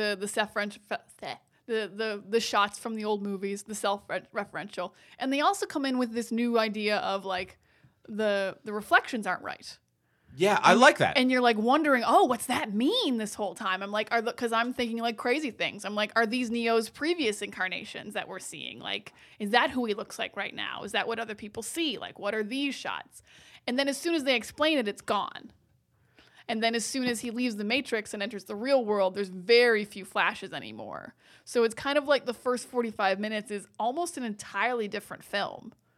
shots from the old movies, the self-referential, and they also come in with this new idea of like the reflections aren't right. Yeah, I like that. And you're like wondering, what's that mean this whole time? I'm like, because I'm thinking like crazy things. I'm like, are these Neo's previous incarnations that we're seeing? Like, is that who he looks like right now? Is that what other people see? Like, what are these shots? And then as soon as they explain it, it's gone. And then as soon as he leaves the Matrix and enters the real world, there's very few flashes anymore. So it's kind of like the first 45 minutes is almost an entirely different film.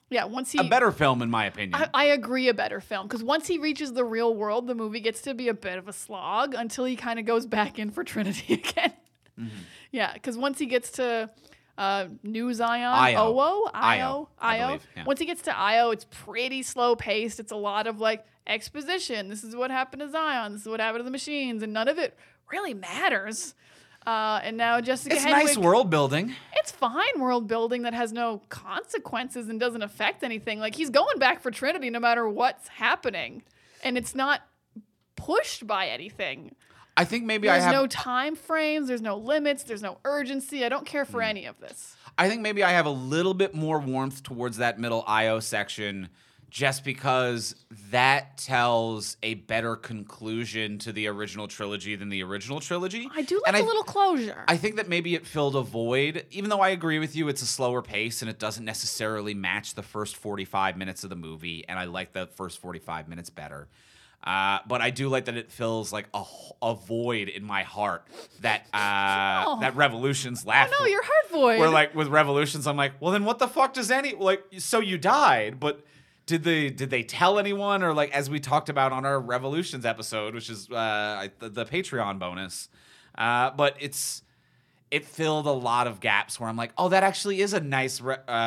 Yeah, once he A better film, in my opinion. I agree, a better film, because once he reaches the real world, the movie gets to be a bit of a slog until he kind of goes back in for Trinity again. Mm-hmm. Yeah, because once he gets to New Zion, Io, I Io. believe, yeah. Once he gets to Io, it's pretty slow paced. It's a lot of like exposition. This is what happened to Zion. This is what happened to the machines, and none of it really matters. And now Jessica It's Henwick, nice world building. it's fine world building that has no consequences and doesn't affect anything. Like, he's going back for Trinity no matter what's happening, and it's not pushed by anything. I think maybe There's I have. no time frames, there's no limits, there's no urgency. I don't care for any of this. I think maybe I have a little bit more warmth towards that middle IO section, just because that tells a better conclusion to the original trilogy than the original trilogy. I do And like a little closure. I think that maybe it filled a void, even though I agree with you, it's a slower pace and it doesn't necessarily match the first 45 minutes of the movie, and I like the first 45 minutes better. But I do like that it fills like a void in my heart that that Revolutions left. Oh, no, your heart void. Where like with Revolutions, I'm like, well, then what the fuck does so you died, but did they tell anyone, or like as we talked about on our Revolutions episode, which is the Patreon bonus, but it filled a lot of gaps where I'm like, oh, that actually is a nice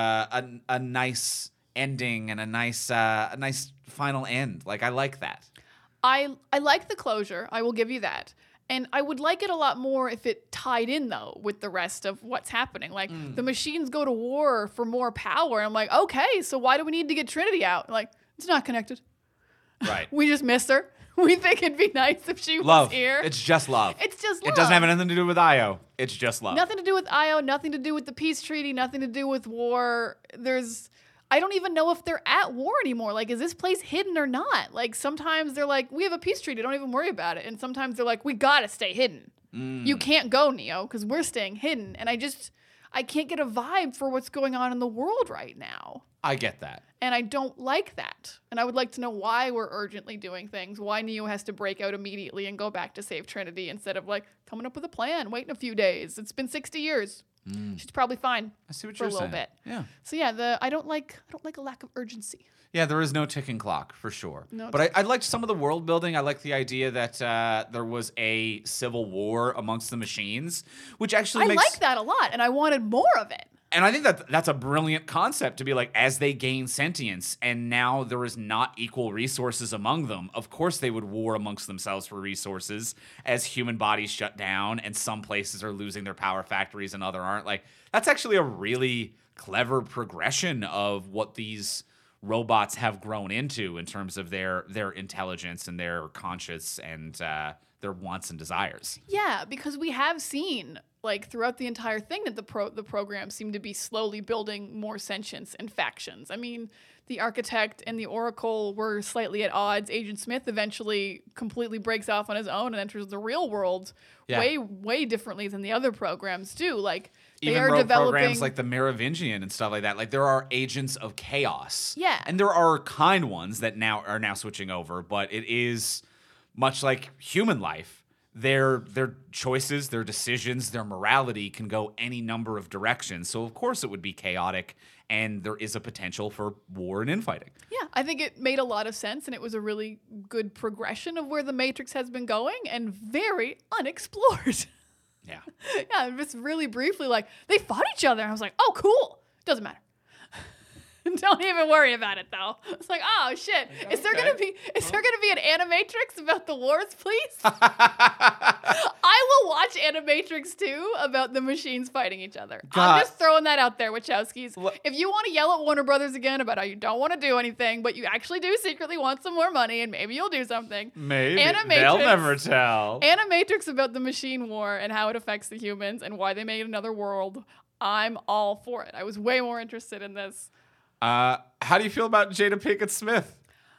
a nice ending and a nice final end. Like, I like that. I like the closure. I will give you that. And I would like it a lot more if it tied in, though, with the rest of what's happening. Like, the machines go to war for more power. I'm like, okay, so why do we need to get Trinity out? Like, it's not connected. Right. We just miss her. We think it'd be nice if she Love. was here. It's just love. It's just love. It doesn't have anything to do with Io. It's just love. Nothing to do with Io, nothing to do with the peace treaty, nothing to do with war. I don't even know if they're at war anymore. Like, is this place hidden or not? Like, sometimes they're like, we have a peace treaty, don't even worry about it. And sometimes they're like, we gotta stay hidden. You can't go, Neo, because we're staying hidden. And I can't get a vibe for what's going on in the world right now. I get that. And I don't like that. And I would like to know why we're urgently doing things, why Neo has to break out immediately and go back to save Trinity instead of like coming up with a plan, waiting a few days. It's been 60 years. She's probably fine. I see what for you're a little saying. bit. Yeah. So yeah, I don't like a lack of urgency. Yeah, there is no ticking clock, for sure. No But I liked some of the world building. I like the idea that there was a civil war amongst the machines, which actually I makes... like that a lot, and I wanted more of it. And I think that's a brilliant concept, to be like, as they gain sentience and now there is not equal resources among them, of course they would war amongst themselves for resources as human bodies shut down and some places are losing their power factories and other aren't. Like, that's actually a really clever progression of what these robots have grown into in terms of their intelligence and their conscience and their wants and desires. Yeah, because we have seen, like, throughout the entire thing that the program seemed to be slowly building more sentience and factions. I mean, the Architect and the Oracle were slightly at odds. Agent Smith eventually completely breaks off on his own and enters the real world way differently than the other programs do. Like, they Even are rogue developing programs like the Merovingian and stuff like that. Like, there are agents of chaos. Yeah. And there are kind ones that are now switching over, but it is much like human life. Their choices, their decisions, their morality can go any number of directions. So of course it would be chaotic, and there is a potential for war and infighting. Yeah, I think it made a lot of sense, and it was a really good progression of where the Matrix has been going, and very unexplored. Yeah. Yeah, just really briefly, like, they fought each other. I was like, oh, cool. Doesn't matter. Don't even worry about it, though. It's like, oh shit. Is there gonna be an Animatrix about the wars, please? I will watch Animatrix 2 about the machines fighting each other. God. I'm just throwing that out there, Wachowskis. If you want to yell at Warner Brothers again about how you don't want to do anything, but you actually do secretly want some more money, and maybe you'll do something. Maybe. Animatrix, They'll never tell. Animatrix about the machine war and how it affects the humans and why they made another world. I'm all for it. I was way more interested in this. How do you feel about Jada Pinkett Smith?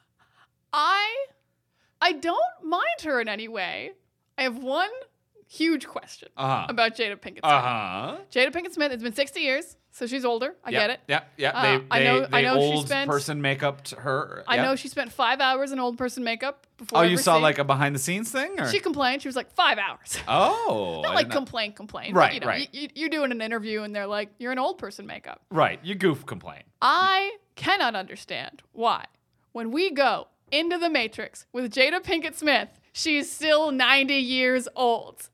I don't mind her in any way. I have one huge question about Jada Pinkett Smith. Jada Pinkett Smith, it's been 60 years, so she's older. I get it. Yeah. I know old she spent person makeup to her. I know she spent 5 hours in old person makeup before. Oh, you saw like a behind the scenes thing? Or? She complained. She was like 5 hours. Oh. Not like complain. Right, but, right. You're doing an interview and they're like, you're in old person makeup. Right. You goof complain. I cannot understand why, when we go into the Matrix with Jada Pinkett Smith, she's still 90 years old.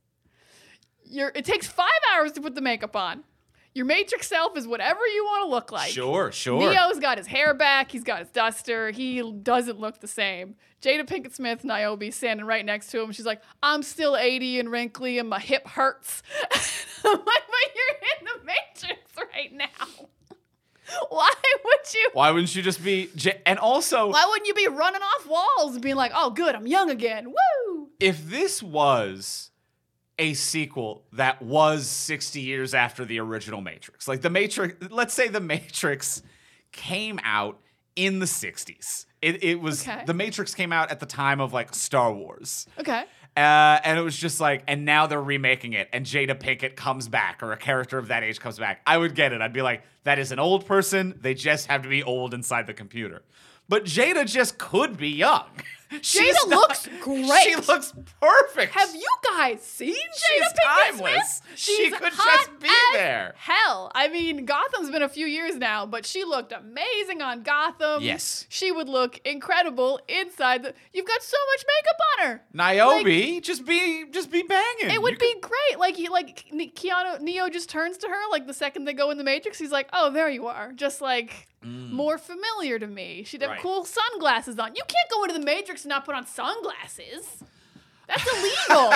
It takes 5 hours to put the makeup on. Your Matrix self is whatever you want to look like. Sure. Neo's got his hair back. He's got his duster. He doesn't look the same. Jada Pinkett Smith, Niobe, standing right next to him. She's like, I'm still 80 and wrinkly and my hip hurts. I'm like, but you're in the Matrix right now. Why wouldn't you just be... And also... Why wouldn't you be running off walls and being like, oh, good, I'm young again. Woo! If this was a sequel that was 60 years after the original Matrix, like the Matrix... Let's say the Matrix came out in the 60s. It was... Okay. The Matrix came out at the time of, like, Star Wars. Okay. And it was just like, and now they're remaking it, and Jada Pinkett comes back, or a character of that age comes back. I would get it. I'd be like, that is an old person. They just have to be old inside the computer. But Jada just could be young. Jada looks great. She looks perfect. Have you guys seen Jada She's Pinkett timeless. Smith? She She's could hot just be as there. Hell, I mean, Gotham's been a few years now, but she looked amazing on Gotham. Yes. She would look incredible inside. You've got so much makeup on her. Niobe, just be banging. It would be great. Like Neo just turns to her like the second they go in the Matrix. He's like, "Oh, there you are." Just like more familiar to me. She'd have Right. cool sunglasses on. You can't go into the Matrix and not put on sunglasses. That's illegal.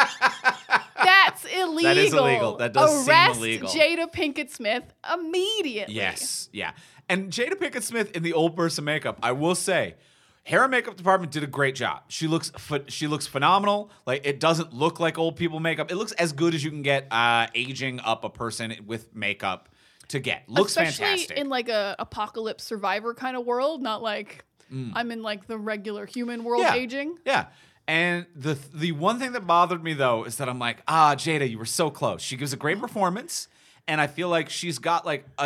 That's illegal. That is illegal. That does Arrest seem illegal. Jada Pinkett Smith immediately. Yes, yeah. And Jada Pinkett Smith in the old person makeup, I will say, hair and makeup department did a great job. She looks phenomenal. Like, it doesn't look like old people makeup. It looks as good as you can get aging up a person with makeup to get. Looks Especially fantastic. in like a apocalypse survivor kind of world, not like I'm in like the regular human world aging. Yeah. And the one thing that bothered me though is that I'm like, Jada, you were so close. She gives a great performance, and I feel like she's got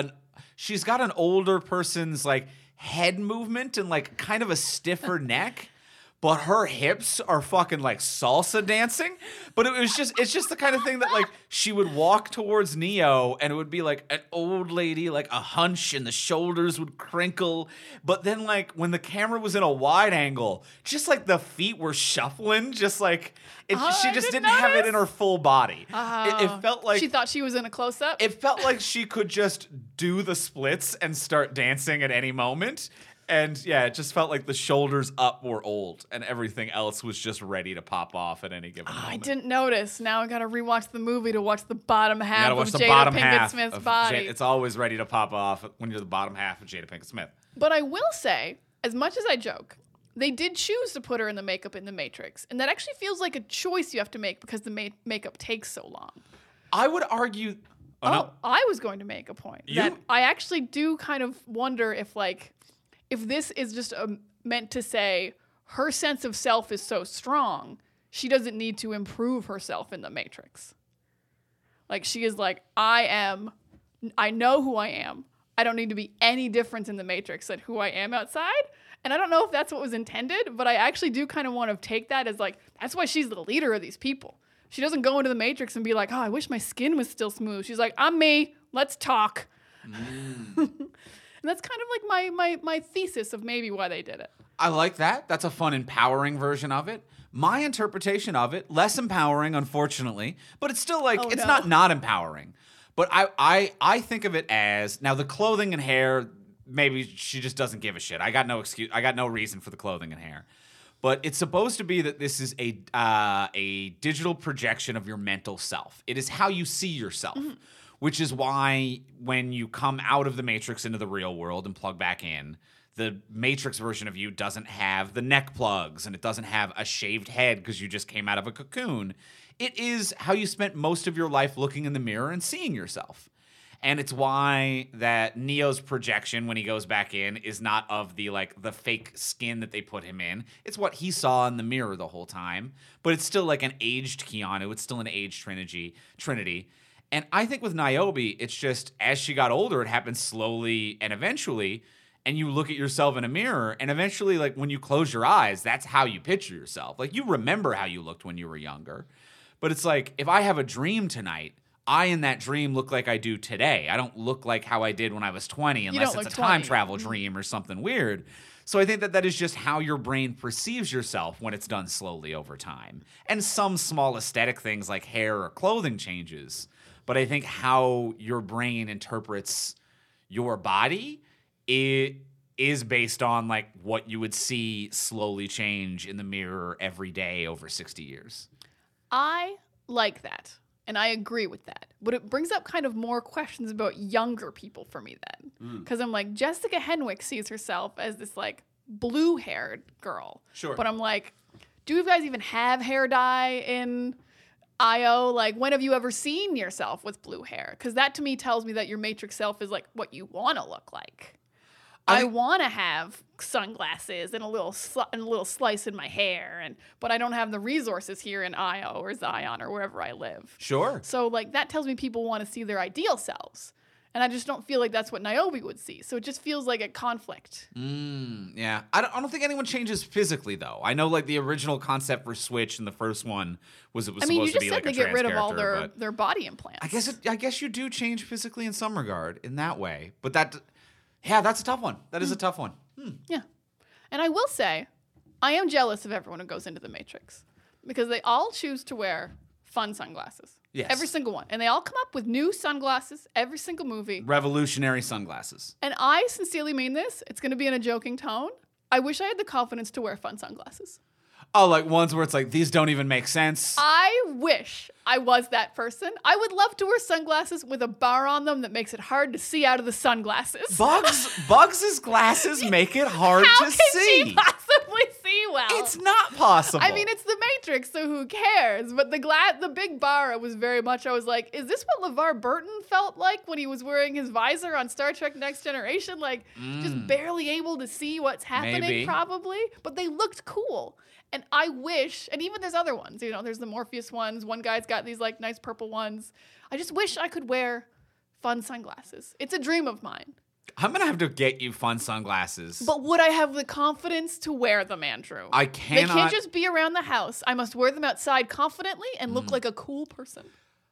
an older person's like head movement and like kind of a stiffer neck. But her hips are fucking like salsa dancing. But it's just the kind of thing that like she would walk towards Neo and it would be like an old lady, like a hunch, and the shoulders would crinkle. But then like when the camera was in a wide angle, just like the feet were shuffling, just like she just didn't have it in her full body. It felt like she thought she was in a close up. it felt like she could just do the splits and start dancing at any moment. And yeah, it just felt like the shoulders up were old and everything else was just ready to pop off at any given moment. I didn't notice. Now I gotta rewatch the movie to watch the bottom You half gotta of watch the Jada bottom Pinkett half Smith's of body. It's always ready to pop off when you're the bottom half of Jada Pinkett Smith. But I will say, as much as I joke, they did choose to put her in the makeup in the Matrix, and that actually feels like a choice you have to make because the makeup takes so long. I would argue. I was going to make a point that I actually do kind of wonder if this is just meant to say her sense of self is so strong, she doesn't need to improve herself in the Matrix. Like, she is like, I know who I am. I don't need to be any different in the Matrix than who I am outside. And I don't know if that's what was intended, but I actually do kind of want to take that as like, that's why she's the leader of these people. She doesn't go into the Matrix and be like, oh, I wish my skin was still smooth. She's like, I'm me. Let's talk. And that's kind of like my thesis of maybe why they did it. I like that. That's a fun, empowering version of it. My interpretation of it, less empowering, unfortunately, but it's still like, it's not empowering. But I think of it as, now the clothing and hair, maybe she just doesn't give a shit. I got no excuse. I got no reason for the clothing and hair. But it's supposed to be that this is a digital projection of your mental self. It is how you see yourself, which is why when you come out of the Matrix into the real world and plug back in, the Matrix version of you doesn't have the neck plugs and it doesn't have a shaved head because you just came out of a cocoon. It is how you spent most of your life looking in the mirror and seeing yourself. And it's why that Neo's projection when he goes back in is not of the fake skin that they put him in. It's what he saw in the mirror the whole time. But it's still like an aged Keanu. It's still an aged Trinity. And I think with Niobe, it's just as she got older, it happened slowly and eventually. And you look at yourself in a mirror, and eventually, like when you close your eyes, that's how you picture yourself. Like you remember how you looked when you were younger. But it's like, if I have a dream tonight, I in that dream look like I do today. I don't look like how I did when I was 20 unless don't it's a look time 20. travel dream or something weird. So I think that is just how your brain perceives yourself when it's done slowly over time. And some small aesthetic things like hair or clothing changes. But I think how your brain interprets your body, it is based on like what you would see slowly change in the mirror every day over 60 years. I like that. And I agree with that. But it brings up kind of more questions about younger people for me then. Because I'm like, Jessica Henwick sees herself as this like blue-haired girl. Sure. But I'm like, do you guys even have hair dye in IO? Like, when have you ever seen yourself with blue hair? Because that to me tells me that your Matrix self is like what you want to look like. I want to have sunglasses and a little slice in my hair, but I don't have the resources here in IO or Zion or wherever I live. Sure. So like that tells me people want to see their ideal selves, and I just don't feel like that's what Niobe would see. So it just feels like a conflict. Yeah. I don't think anyone changes physically though. I know like the original concept for Switch in the first one was I mean, supposed you to just be said like they a get trans rid of all character, their body implants. I guess you do change physically in some regard in that way. But that's a tough one. That is a tough one. Yeah. And I will say, I am jealous of everyone who goes into the Matrix because they all choose to wear fun sunglasses. Yes. Every single one. And they all come up with new sunglasses every single movie. Revolutionary sunglasses. And I sincerely mean this. It's going to be in a joking tone. I wish I had the confidence to wear fun sunglasses. Oh, like ones where it's like, these don't even make sense. I wish I was that person. I would love to wear sunglasses with a bar on them that makes it hard to see out of the sunglasses. Bugs' glasses make it hard How to can see. she possibly see well? It's not possible. I mean, it's the Matrix, so who cares? But the big bar was very much, I was like, is this what LeVar Burton felt like when he was wearing his visor on Star Trek Next Generation? Like, just barely able to see what's happening, Maybe. probably. But they looked cool. And I wish, and even there's other ones, there's the Morpheus ones. One guy's got these like nice purple ones. I just wish I could wear fun sunglasses. It's a dream of mine. I'm going to have to get you fun sunglasses. But would I have the confidence to wear them, Andrew? I cannot. They can't just be around the house. I must wear them outside confidently and look like a cool person.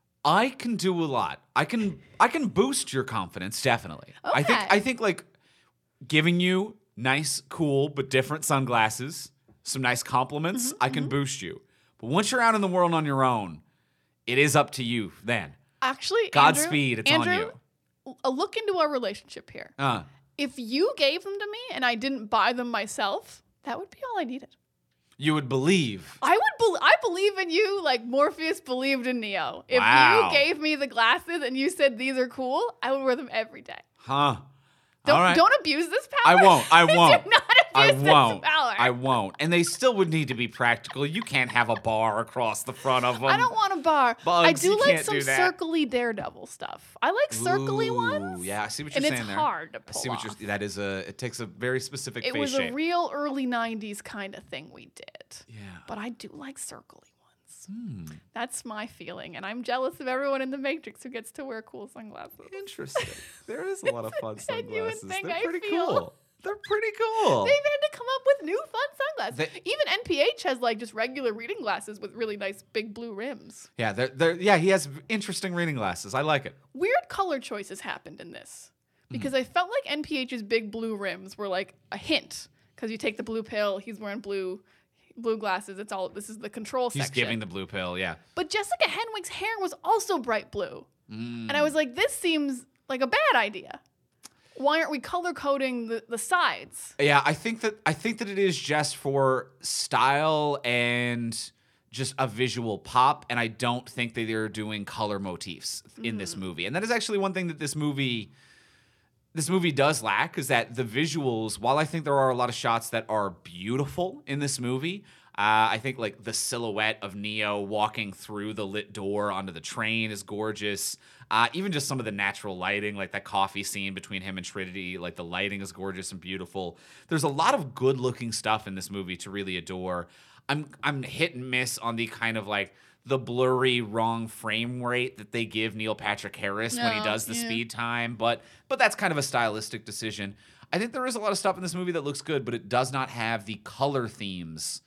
I can do a lot. I can boost your confidence, definitely. Okay. I think like giving you nice, cool, but different sunglasses, some nice compliments, I can boost you. But once you're out in the world on your own, it is up to you then. Actually, Godspeed, it's on Andrew, a look into our relationship here. If you gave them to me and I didn't buy them myself, that would be all I needed. You would believe. I believe in you like Morpheus believed in Neo. If Wow. you gave me the glasses and you said these are cool, I would wear them every day. Huh. Don't, All right. don't abuse this power. I won't. Do not abuse this power. I won't. And they still would need to be practical. You can't have a bar across the front of them. I don't want a bar. Bugs, I do you like can't some do that. circly Daredevil stuff. I like circly ones. Yeah, I see what you're and saying it's there. hard to I pull see what off. it takes a very specific It face was shape. a real early 90s kind of thing we did. Yeah. But I do like circly ones. That's my feeling. And I'm jealous of everyone in the Matrix who gets to wear cool sunglasses. Interesting. There is a lot of fun genuine sunglasses. thing They're I pretty feel. cool. They're pretty cool. They've had to come up with new fun sunglasses. Even NPH has like just regular reading glasses with really nice big blue rims. Yeah, he has interesting reading glasses. I like it. Weird color choices happened in this because I felt like NPH's big blue rims were like a hint because you take the blue pill, he's wearing blue glasses. This is the control section. He's giving the blue pill, yeah. But Jessica Henwick's hair was also bright blue. And I was like, this seems like a bad idea. Why aren't we color coding the sides? Yeah, I think that it is just for style and just a visual pop, and I don't think that they're doing color motifs in this movie. And that is actually one thing that this movie does lack, is that the visuals, while I think there are a lot of shots that are beautiful in this movie, I think like the silhouette of Neo walking through the lit door onto the train is gorgeous. Even just some of the natural lighting, like that coffee scene between him and Trinity, like the lighting is gorgeous and beautiful. There's a lot of good looking stuff in this movie to really adore. I'm hit and miss on the kind of like the blurry wrong frame rate that they give Neil Patrick Harris when he does the speed time, but that's kind of a stylistic decision. I think there is a lot of stuff in this movie that looks good, but it does not have the color themes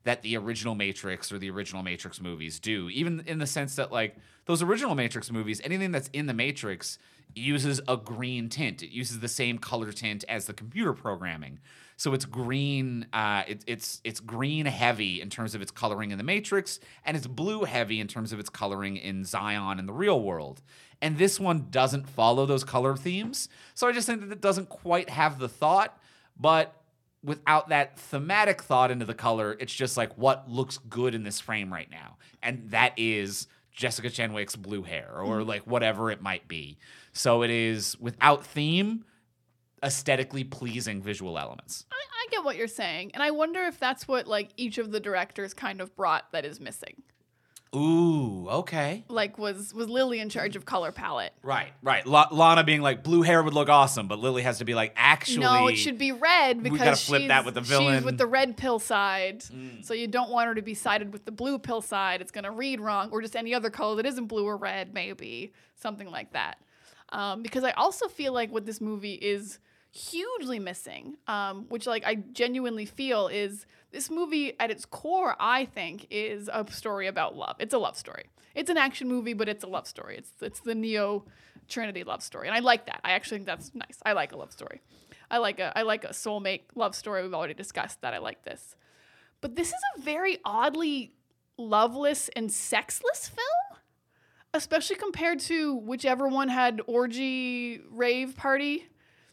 that the original Matrix or the original Matrix movies do. Even in the sense that, like, those original Matrix movies, anything that's in the Matrix uses a green tint. It uses the same color tint as the computer programming. So it's green. It's green heavy in terms of its coloring in the Matrix, and it's blue heavy in terms of its coloring in Zion in the real world. And this one doesn't follow those color themes. So I just think that it doesn't quite have the thought, but without that thematic thought into the color, it's just like what looks good in this frame right now. And that is Jessica Chenwick's blue hair or like whatever it might be. So it is without theme, aesthetically pleasing visual elements. I get what you're saying. And I wonder if that's what like each of the directors kind of brought that is missing. Ooh, okay. Like, was Lily in charge of color palette? Right. Lana being like, blue hair would look awesome, but Lily has to be like, actually... No, it should be red because gotta flip that with the villain. She's with the red pill side. So you don't want her to be sided with the blue pill side. It's going to read wrong. Or just any other color that isn't blue or red, maybe. Something like that. Because I also feel like what this movie is hugely missing, which like I genuinely feel is... This movie, at its core, I think, is a story about love. It's a love story. It's an action movie, but it's a love story. It's the Neo Trinity love story, and I like that. I actually think that's nice. I like a love story. I like a soulmate love story. We've already discussed that. I like this, but this is a very oddly loveless and sexless film, especially compared to whichever one had orgy rave party.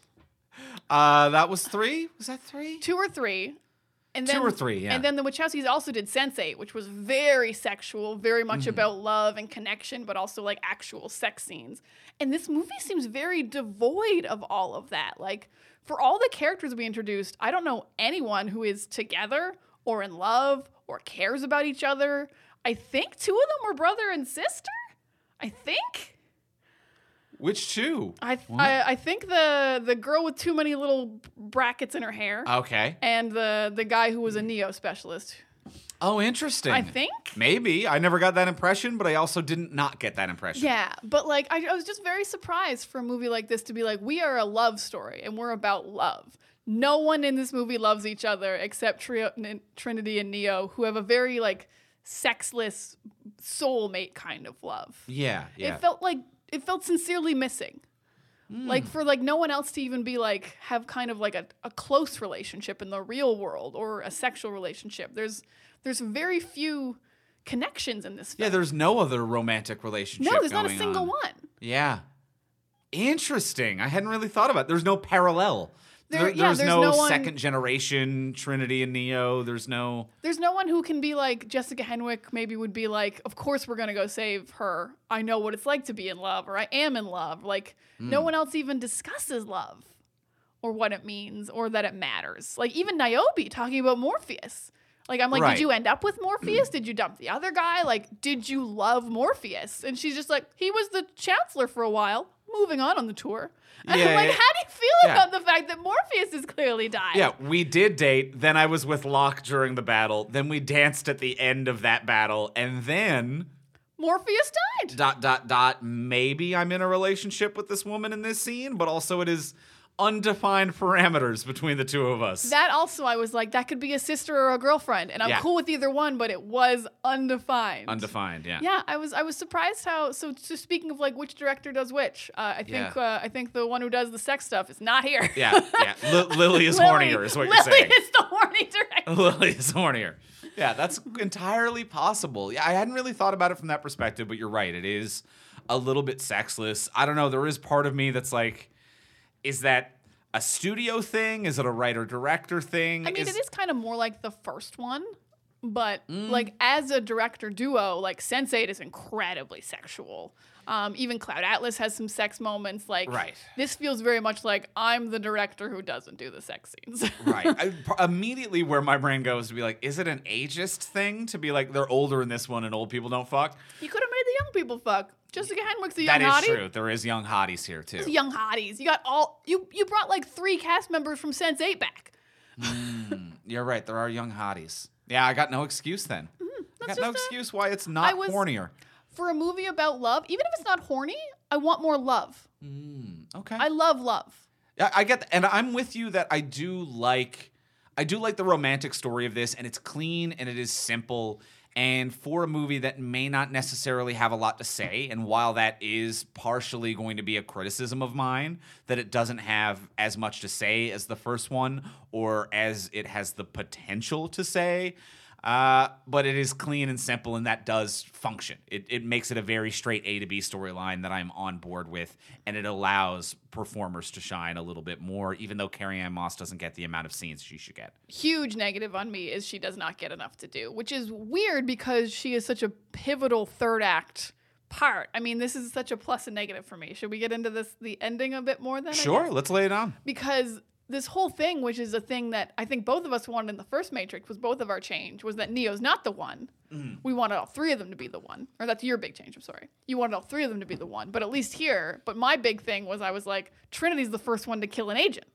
That was 3. Was that 3? 2 or 3. And then, 2 or 3, yeah. And then the Wachowskis also did Sense8, which was very sexual, very much about love and connection, but also like actual sex scenes. And this movie seems very devoid of all of that. Like, for all the characters we introduced, I don't know anyone who is together or in love or cares about each other. I think 2 of them were brother and sister. I think. Which 2? I think the girl with too many little brackets in her hair. Okay. And the guy who was a Neo specialist. Oh, interesting. I think. Maybe. I never got that impression, but I also didn't not get that impression. Yeah, but like I was just very surprised for a movie like this to be like, we are a love story and we're about love. No one in this movie loves each other except Trinity and Neo, who have a very like sexless soulmate kind of love. Yeah. It felt sincerely missing. Like for like no one else to even be like have kind of like a close relationship in the real world or a sexual relationship. There's very few connections in this film. Yeah, there's no other romantic relationship. No, there's not a single one. Yeah. Interesting. I hadn't really thought about it. There's no parallel. There's no second generation Trinity and Neo. There's no one who can be like Jessica Henwick maybe would be like, of course we're going to go save her. I know what it's like to be in love, or I am in love. Like no one else even discusses love or what it means or that it matters. Like even Niobe talking about Morpheus. Like I'm like, right. Did you end up with Morpheus? Did you dump the other guy? Like, did you love Morpheus? And she's just like, he was the chancellor for a while. Moving on the tour. And I'm like, how do you feel about the fact that Morpheus has clearly died? Yeah, we did date. Then I was with Locke during the battle. Then we danced at the end of that battle. And then... Morpheus died. ... Maybe I'm in a relationship with this woman in this scene, but also it is undefined parameters between the two of us. That also, I was like, that could be a sister or a girlfriend. And I'm cool with either one, but it was undefined. Undefined, yeah. Yeah, I was surprised how... So speaking of like which director does which, I think the one who does the sex stuff is not here. Yeah. Lily is hornier is what you're saying. Lily is the horny director. Lily is hornier. Yeah, that's entirely possible. Yeah, I hadn't really thought about it from that perspective, but you're right. It is a little bit sexless. I don't know. There is part of me that's like, is that a studio thing? Is it a writer-director thing? I mean, it is kind of more like the first one, but like as a director duo, like Sense8 is incredibly sexual. Even Cloud Atlas has some sex moments. Like, this feels very much like I'm the director who doesn't do the sex scenes. Right. Immediately where my brain goes to be like, is it an ageist thing to be like, they're older in this one and old people don't fuck? You could have made the young people fuck. Jessica Henwick's a young hottie. That is true. There is young hotties here, too. There's young hotties. You got you brought like 3 cast members from Sense8 back. You're right. There are young hotties. Yeah, I got no excuse then. I got no excuse why it's not hornier. For a movie about love, even if it's not horny, I want more love. Okay. I love love. Yeah, I get that. And I'm with you that I do like... I do like the romantic story of this, and it's clean and it is simple. And for a movie that may not necessarily have a lot to say, and while that is partially going to be a criticism of mine, that it doesn't have as much to say as the first one, or as it has the potential to say, but it is clean and simple, and that does function. It makes it a very straight A to B storyline that I'm on board with, and it allows performers to shine a little bit more, even though Carrie-Anne Moss doesn't get the amount of scenes she should get. Huge negative on me is she does not get enough to do, which is weird because she is such a pivotal third act part. I mean, this is such a plus and negative for me. Should we get into the ending a bit more then? Sure, let's lay it on. Because this whole thing, which is a thing that I think both of us wanted in the first Matrix, was both of our change, was that Neo's not the one. We wanted all three of them to be the one. Or that's your big change, I'm sorry. You wanted all three of them to be the one. But at least here, my big thing was I was like, Trinity's the first one to kill an agent.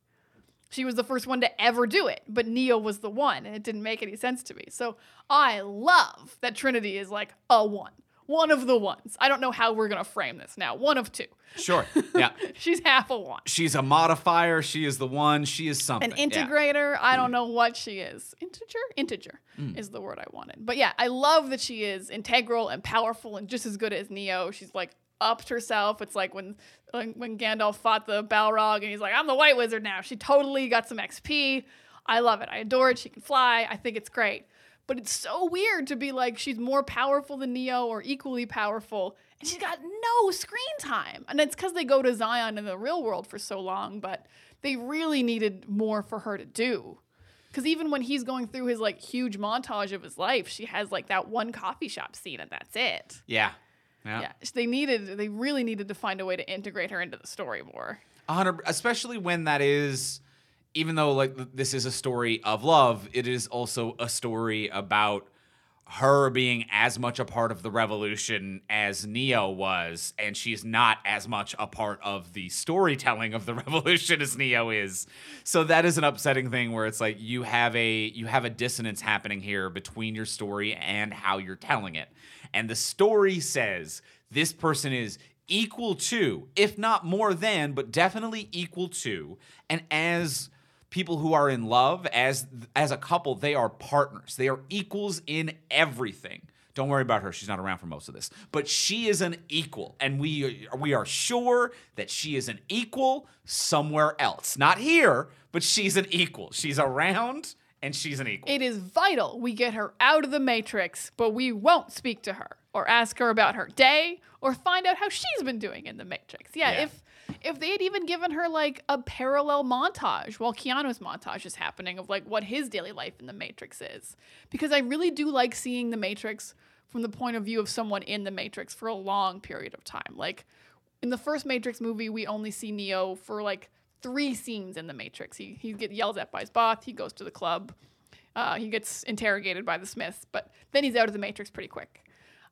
She was the first one to ever do it, but Neo was the one, and it didn't make any sense to me. So I love that Trinity is like a one. One of the ones. I don't know how we're going to frame this now. One of two. Sure. Yeah. She's half a one. She's a modifier. She is the one. She is something. An integrator. Yeah. I don't know what she is. Integer is the word I wanted. But yeah, I love that she is integral and powerful and just as good as Neo. She's like upped herself. It's like when Gandalf fought the Balrog and he's like, I'm the White Wizard now. She totally got some XP. I love it. I adore it. She can fly. I think it's great. But it's so weird to be like, she's more powerful than Neo or equally powerful, and she's got no screen time. And it's because they go to Zion in the real world for so long, but they really needed more for her to do. Because even when he's going through his like huge montage of his life, she has like that one coffee shop scene, and that's it. Yeah. They really needed to find a way to integrate her into the story more. 100%, especially when that is... Even though like this is a story of love, it is also a story about her being as much a part of the revolution as Neo was, and she's not as much a part of the storytelling of the revolution as Neo is. So that is an upsetting thing where it's like you have a dissonance happening here between your story and how you're telling it. And the story says this person is equal to, if not more than, but definitely equal to, and as people who are in love, as a couple, they are partners. They are equals in everything. Don't worry about her. She's not around for most of this. But she is an equal, and we are sure that she is an equal somewhere else. Not here, but she's an equal. She's around, and she's an equal. It is vital we get her out of the Matrix, but we won't speak to her or ask her about her day or find out how she's been doing in the Matrix. Yeah. If they had even given her like a parallel montage while Keanu's montage is happening of like what his daily life in the Matrix is. Because I really do like seeing the Matrix from the point of view of someone in the Matrix for a long period of time. Like in the first Matrix movie, we only see Neo for like 3 scenes in the Matrix. He gets yelled at by his boss. He goes to the club. He gets interrogated by the Smiths, but then he's out of the Matrix pretty quick.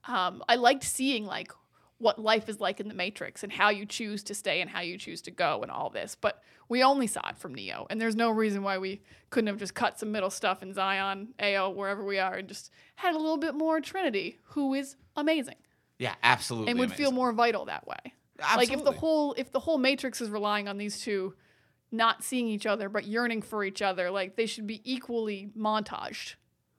I liked seeing like what life is like in the Matrix and how you choose to stay and how you choose to go and all this. But we only saw it from Neo, and there's no reason why we couldn't have just cut some middle stuff in Zion, AO, wherever we are, and just had a little bit more Trinity, who is amazing. Yeah, absolutely. And would feel more vital that way. Absolutely. Like if the whole Matrix is relying on these two not seeing each other but yearning for each other, like they should be equally montaged.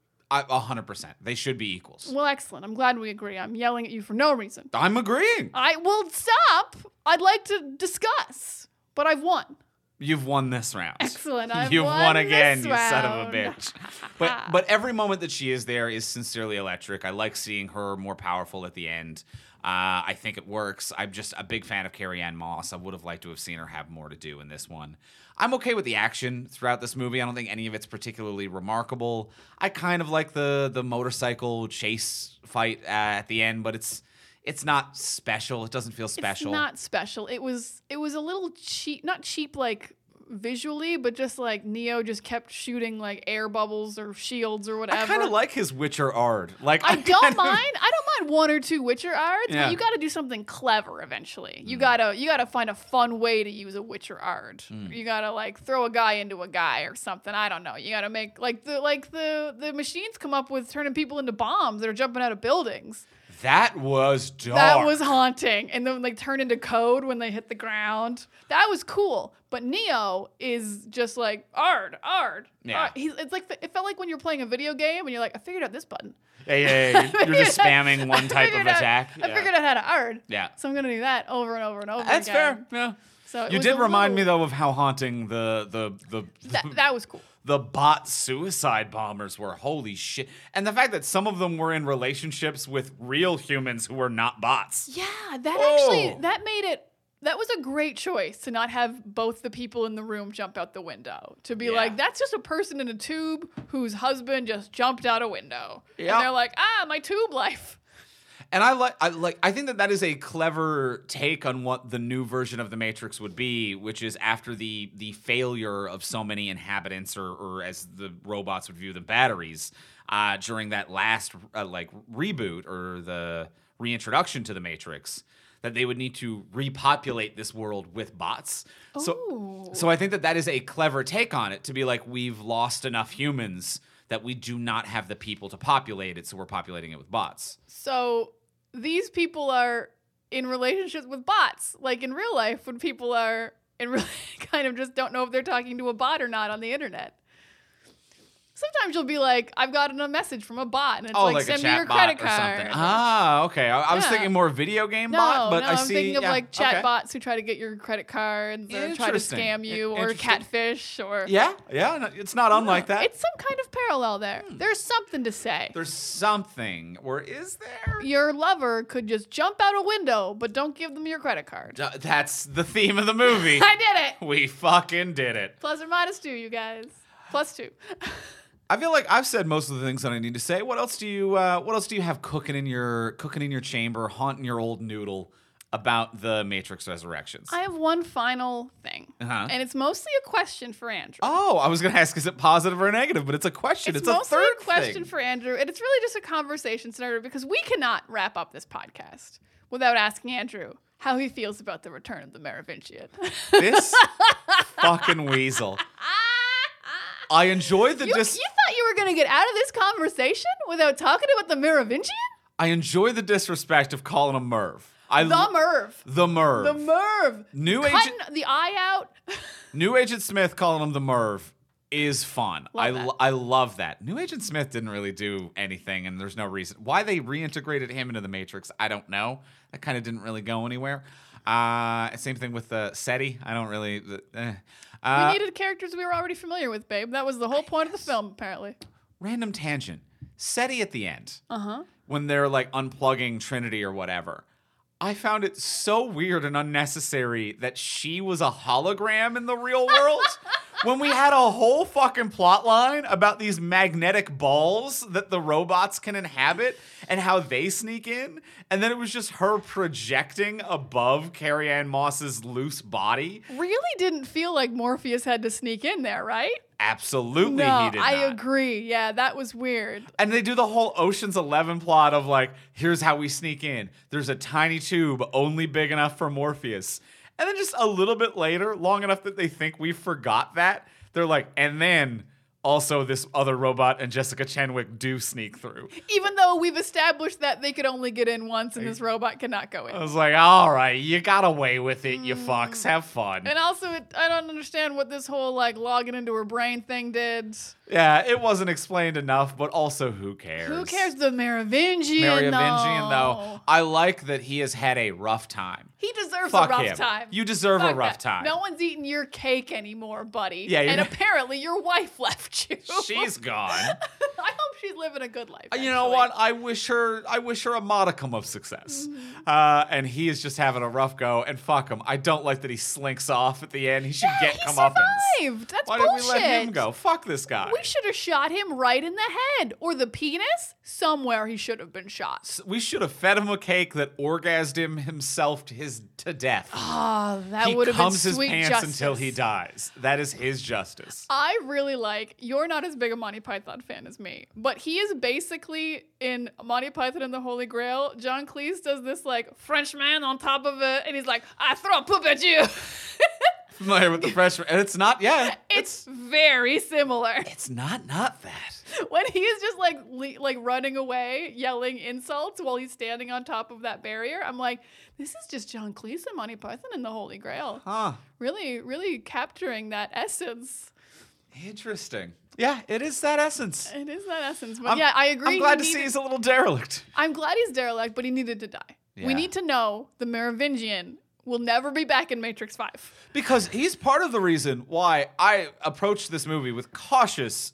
100%. They should be equals. Well, excellent. I'm glad we agree. I'm yelling at you for no reason. I'm agreeing. I will stop. I'd like to discuss, but I've won. You've won this round. Excellent. You've won again, you round. son of a bitch. But every moment that she is there is sincerely electric. I like seeing her more powerful at the end. I think it works. I'm just a big fan of Carrie-Anne Moss. I would have liked to have seen her have more to do in this one. I'm okay with the action throughout this movie. I don't think any of it's particularly remarkable. I kind of like the motorcycle chase fight at the end, but it's not special. It doesn't feel special. It's not special. It was a little cheap, not cheap like visually, but just like Neo just kept shooting like air bubbles or shields or whatever. I kind of like his Witcher art. Like I don't mind 1 or 2 Witcher arts, yeah. But you got to do something clever eventually. You gotta find a fun way to use a Witcher art. You gotta like throw a guy into a guy or something. I don't know. You gotta make the machines come up with turning people into bombs that are jumping out of buildings. That was dark. That was haunting. And then like turn into code when they hit the ground. That was cool. But Neo is just like, ard. Yeah. It's like, it felt like when you're playing a video game and you're like, I figured out this button. Yeah. You're just spamming one type of attack. I figured out how to ard. Yeah. So I'm going to do that over and over and over That's again. fair. Yeah. So You did remind me, though, of how haunting the that was cool. the bot suicide bombers were. Holy shit. And the fact that some of them were in relationships with real humans who were not bots. Yeah, Oh. that was a great choice to not have both the people in the room jump out the window. To be Yeah. like, that's just a person in a tube whose husband just jumped out a window. Yeah. And they're like, my tube life. And I think that is a clever take on what the new version of the Matrix would be, which is after the failure of so many inhabitants, or as the robots would view the batteries, during that last reboot or the reintroduction to the Matrix, that they would need to repopulate this world with bots. So I think that is a clever take on it, to be like, we've lost enough humans that we do not have the people to populate it, so we're populating it with bots. So these people are in relationships with bots, like in real life, when people are kind of just don't know if they're talking to a bot or not on the internet. Sometimes you'll be like, I've gotten a message from a bot, and it's like send me your credit card. Okay. I was thinking more video game bot, but I I'm see. thinking of like chat okay. bots who try to get your credit card or try to scam you or catfish or Yeah, it's not unlike that. It's some kind of parallel there. There's something to say. There's something, or is there? Your lover could just jump out a window, but don't give them your credit card. That's the theme of the movie. I did it. We fucking did it. Plus or minus 2, you guys. Plus 2. I feel like I've said most of the things that I need to say. What else do you have cooking in your chamber, haunting your old noodle about the Matrix Resurrections? I have one final thing, and it's mostly a question for Andrew. Oh, I was gonna ask, is it positive or negative? But it's a question. It's mostly a third question thing. for Andrew, and it's really just a conversation starter because we cannot wrap up this podcast without asking Andrew how he feels about the return of the Merovingian. This fucking weasel. I enjoy the You thought you were going to get out of this conversation without talking about the Merovingian? I enjoy the disrespect of calling him Merv. The Merv. The Merv. The Merv. New Cutting Agent the eye out. New Agent Smith calling him the Merv is fun. Love I love that. New Agent Smith didn't really do anything, and there's no reason why they reintegrated him into the Matrix. I don't know. That kind of didn't really go anywhere. Same thing with SETI. I don't really. We needed characters we were already familiar with, babe. That was the whole point of the film, apparently. Random tangent. SETI at the end. When they're like unplugging Trinity or whatever. I found it so weird and unnecessary that she was a hologram in the real world. When we had a whole fucking plot line about these magnetic balls that the robots can inhabit and how they sneak in. And then it was just her projecting above Carrie-Anne Moss's loose body. Really didn't feel like Morpheus had to sneak in there, right? Absolutely, No, he did I not. agree. Yeah, that was weird. And they do the whole Ocean's 11 plot of like, here's how we sneak in. There's a tiny tube only big enough for Morpheus. And then just a little bit later, long enough that they think we forgot that, they're like, and then also this other robot and Jessica Chenwick do sneak through. Even though we've established that they could only get in once and this robot cannot go in. I was like, all right, you got away with it, you fucks. Have fun. And also, I don't understand what this whole like logging into her brain thing did. Yeah, it wasn't explained enough, but also who cares? Who cares? The Merovingian, though. I like that he has had a rough time. He deserves Fuck a rough him. time. You deserve Fuck a rough that. time. No one's eating your cake anymore, buddy. Yeah, and apparently your wife left you. She's gone. I hope she's living a good life. You know actually. what? I wish her a modicum of success. And he is just having a rough go. And fuck him. I don't like that he slinks off at the end. He should get he comeuppance. survived. That's Why bullshit. did we let him go? Fuck this guy. We should have shot him right in the head or the penis. Somewhere he should have been shot. We should have fed him a cake that orgasmed him himself to death. Oh, that He would have been comes his sweet pants justice. until he dies. That is his justice. I really like, you're not as big a Monty Python fan as me, but he is basically in Monty Python and the Holy Grail. John Cleese does this like Frenchman on top of it, and he's like, I throw a poop at you. Familiar with the freshman. And it's not, It's very similar. It's not that. when he is just like running away, yelling insults while he's standing on top of that barrier, I'm like, this is just John Cleese and Monty Python and the Holy Grail. Huh. Really, really capturing that essence. Interesting. Yeah, it is that essence. It is that essence. But yeah, I agree. I'm glad to see he's a little derelict. I'm glad he's derelict, but he needed to die. Yeah. We need to know the Merovingian will never be back in Matrix 5. Because he's part of the reason why I approached this movie with cautious,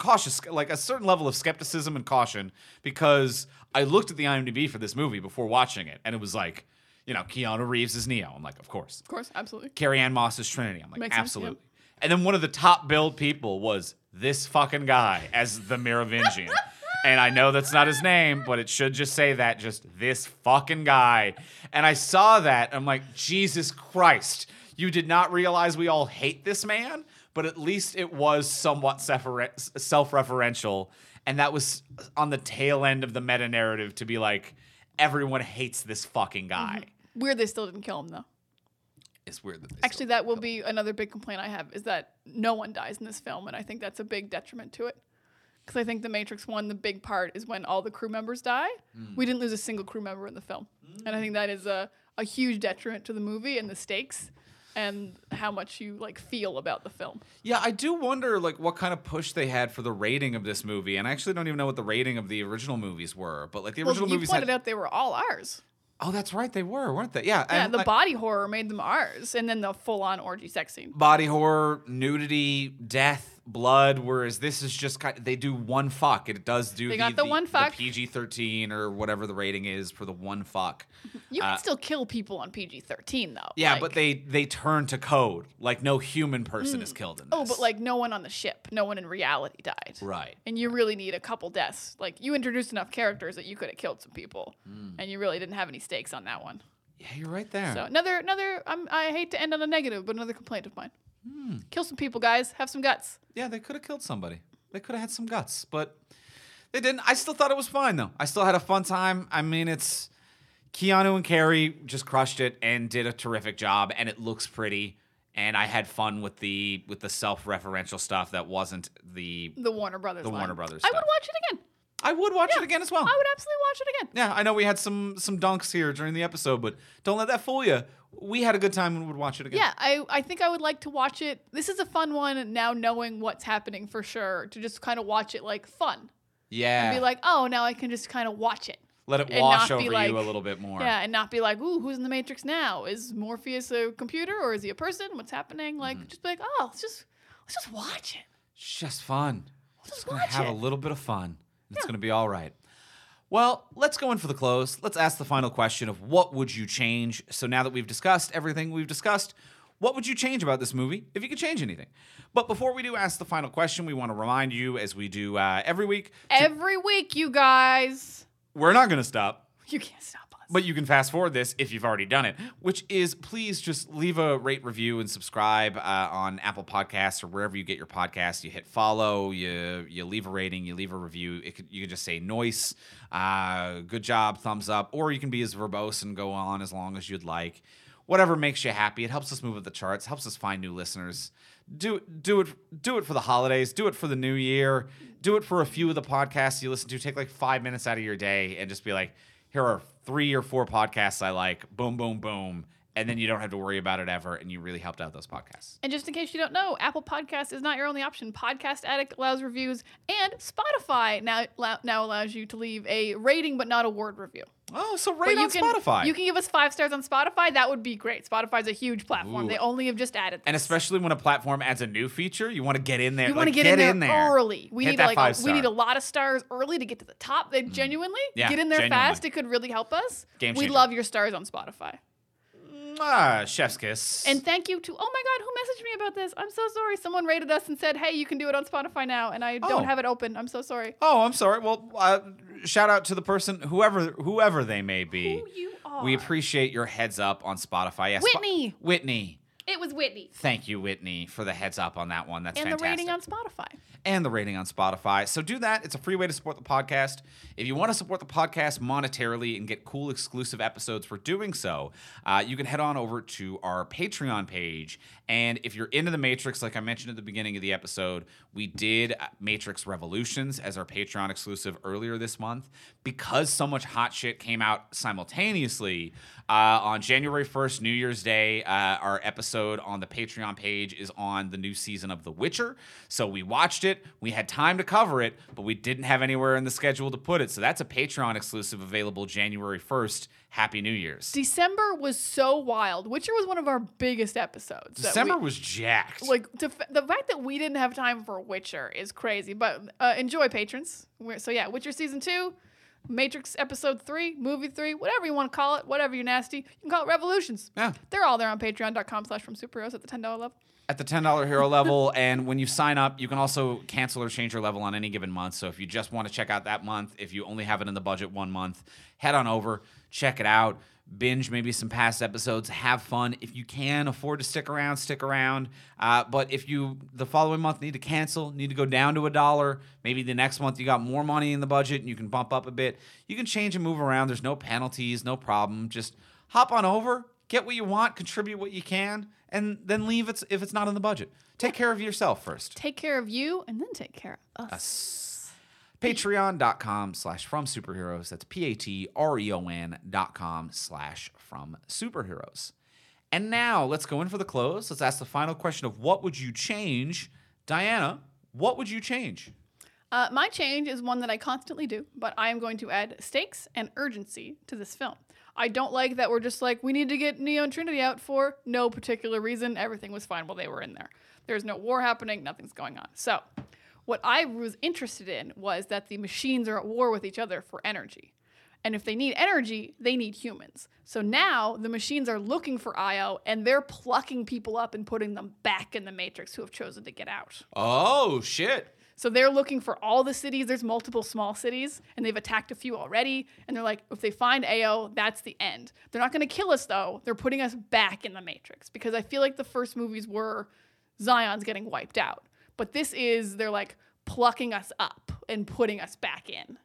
like a certain level of skepticism and caution, because I looked at the IMDb for this movie before watching it, and it was like, Keanu Reeves is Neo. I'm like, of course. Of course, absolutely. Carrie Ann Moss is Trinity. I'm like, Makes sense, absolutely. yep. And then one of the top billed people was this fucking guy as the Merovingian. And I know that's not his name, but it should just say that, just this fucking guy. And I saw that, I'm like, Jesus Christ, you did not realize we all hate this man? But at least it was somewhat self-referential. And that was on the tail end of the meta-narrative to be like, everyone hates this fucking guy. Mm-hmm. Weird they still didn't kill him, though. It's weird that Actually, that will be another big complaint I have, is that no one dies in this film, and I think that's a big detriment to it. Because I think The Matrix 1, the big part is when all the crew members die. We didn't lose a single crew member in the film. And I think that is a huge detriment to the movie and the stakes and how much you feel about the film. Yeah, I do wonder what kind of push they had for the rating of this movie. And I actually don't even know what the rating of the original movies were. But the original movies you pointed out they were all ours. Oh, that's right. They were, weren't they? Yeah. Yeah, and the body horror made them ours. And then the full-on orgy sex scene. Body horror, nudity, death, blood, whereas this is just they do one fuck. It does do the one fuck. The PG-13 or whatever the rating is for the one fuck. You can still kill people on PG-13 though. Yeah, but they turn to code. No human person is killed in this. Oh, but no one on the ship, no one in reality died. Right. And you really need a couple deaths. You introduced enough characters that you could have killed some people, and you really didn't have any stakes on that one. Yeah, you're right there. So another. I hate to end on a negative, but another complaint of mine. Kill some people, guys. Have some guts. Yeah, they could have killed somebody. They could have had some guts, but they didn't. I still thought it was fine, though. I still had a fun time. I mean, it's Keanu and Carrie just crushed it and did a terrific job, and it looks pretty. And I had fun with the self-referential stuff that wasn't the Warner Brothers. Warner Brothers I stuff. would watch it again. I would watch it again as well. I would absolutely watch it again. Yeah, I know we had some dunks here during the episode, but don't let that fool you. We had a good time and would watch it again. Yeah, I think I would like to watch it. This is a fun one now, knowing what's happening for sure, to just kind of watch it fun. Yeah. And be like, oh, now I can just kind of watch it. Let it and wash not over be like, you a little bit more. Yeah, and not be like, ooh, who's in the Matrix now? Is Morpheus a computer or is he a person? What's happening? Just be like, oh, let's just watch it. It's just fun. Let's gonna watch have it. a little bit of fun. It's gonna be all right. Well, let's go in for the close. Let's ask the final question of what would you change? So now that we've discussed everything we've discussed, what would you change about this movie if you could change anything? But before we do ask the final question, we want to remind you, as we do every week. Every week, you guys. We're not going to stop. You can't stop us. But you can fast forward this if you've already done it, which is please just leave a rate, review, and subscribe on Apple Podcasts or wherever you get your podcasts. You hit follow, you leave a rating, you leave a review. You can just say noise, good job, thumbs up, or you can be as verbose and go on as long as you'd like. Whatever makes you happy. It helps us move up the charts, helps us find new listeners. Do it for the holidays. Do it for the new year. Do it for a few of the podcasts you listen to. Take 5 minutes out of your day and just be like, here are 3 or 4 podcasts I like. Boom, boom, boom. And then you don't have to worry about it ever, and you really helped out those podcasts. And just in case you don't know, Apple Podcasts is not your only option. Podcast Addict allows reviews, and Spotify now allows you to leave a rating but not a word review. Oh, so rate on Spotify. You can give us 5 stars on Spotify. That would be great. Spotify's a huge platform. Ooh. They only have just added this. And especially when a platform adds a new feature, you want to get in there. You want to get in there early. We need we need a lot of stars early to get to the top. They genuinely get in there fast. It could really help us. Game we changer. love your stars on Spotify. Chef's kiss. And thank you to, oh my God, who messaged me about this? I'm so sorry. Someone rated us and said, hey, you can do it on Spotify now. And I don't have it open. I'm so sorry. Oh, I'm sorry. Well, shout out to the person, whoever they may be. Who you are. We appreciate your heads up on Spotify. Yes, Whitney. Whitney. It was Whitney. Thank you, Whitney, for the heads up on that one. That's and fantastic. the rating on Spotify. and the rating on Spotify. So do that. It's a free way to support the podcast. If you want to support the podcast monetarily and get cool exclusive episodes for doing so, you can head on over to our Patreon page. And if you're into The Matrix, like I mentioned at the beginning of the episode, we did Matrix Revolutions as our Patreon exclusive earlier this month. Because so much hot shit came out simultaneously, on January 1st, New Year's Day, our episode on the Patreon page is on the new season of The Witcher. So we watched it. We had time to cover it, but we didn't have anywhere in the schedule to put it. So that's a Patreon exclusive available January 1st. Happy New Year's. December was so wild. Witcher was one of our biggest episodes. December was jacked. Like, the fact that we didn't have time for Witcher is crazy. But enjoy, patrons. So yeah, Witcher Season 2, Matrix Episode 3, Movie 3, whatever you want to call it, whatever you're nasty, you can call it Revolutions. Yeah. They're all there on patreon.com/FromSuperheroes at the $10 level. At the $10 hero level, and when you sign up, you can also cancel or change your level on any given month. So if you just want to check out that month, if you only have it in the budget 1 month, head on over, check it out, binge maybe some past episodes, have fun. If you can afford to stick around, stick around. But if you, the following month, need to cancel, need to go down to $1, maybe the next month you got more money in the budget and you can bump up a bit, you can change and move around. There's no penalties, no problem. Just hop on over, get what you want, contribute what you can, and then leave it if it's not in the budget. Take care of yourself first. Take care of you, and then take care of us. Patreon.com/FromSuperheroes. That's patreon.com/FromSuperheroes. And now let's go in for the close. Let's ask the final question of what would you change? Diana, what would you change? My change is one that I constantly do, but I am going to add stakes and urgency to this film. I don't like that we're just like, we need to get Neo and Trinity out for no particular reason. Everything was fine while they were in there. There's no war happening. Nothing's going on. So what I was interested in was that the machines are at war with each other for energy. And if they need energy, they need humans. So now the machines are looking for Io, and they're plucking people up and putting them back in the Matrix who have chosen to get out. Oh, shit. So they're looking for all the cities. There's multiple small cities, and they've attacked a few already. And they're like, if they find Ao, that's the end. They're not going to kill us, though. They're putting us back in the Matrix. Because I feel like the first movies were Zion's getting wiped out. But this is, they're like plucking us up and putting us back in.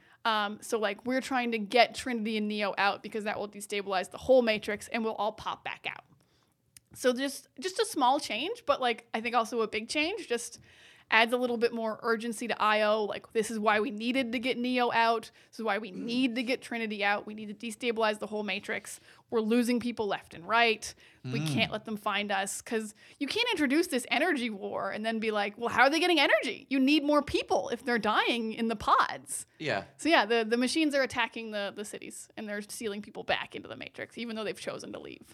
So like we're trying to get Trinity and Neo out because that will destabilize the whole Matrix and we'll all pop back out. So just a small change, but like I think also a big change. Just adds a little bit more urgency to Io. Like, this is why we needed to get Neo out. This is why we need to get Trinity out. We need to destabilize the whole Matrix. We're losing people left and right. We can't let them find us, because you can't introduce this energy war and then be like, well, how are they getting energy? You need more people if they're dying in the pods. Yeah. So yeah, the machines are attacking the cities, and they're stealing people back into the Matrix, even though they've chosen to leave.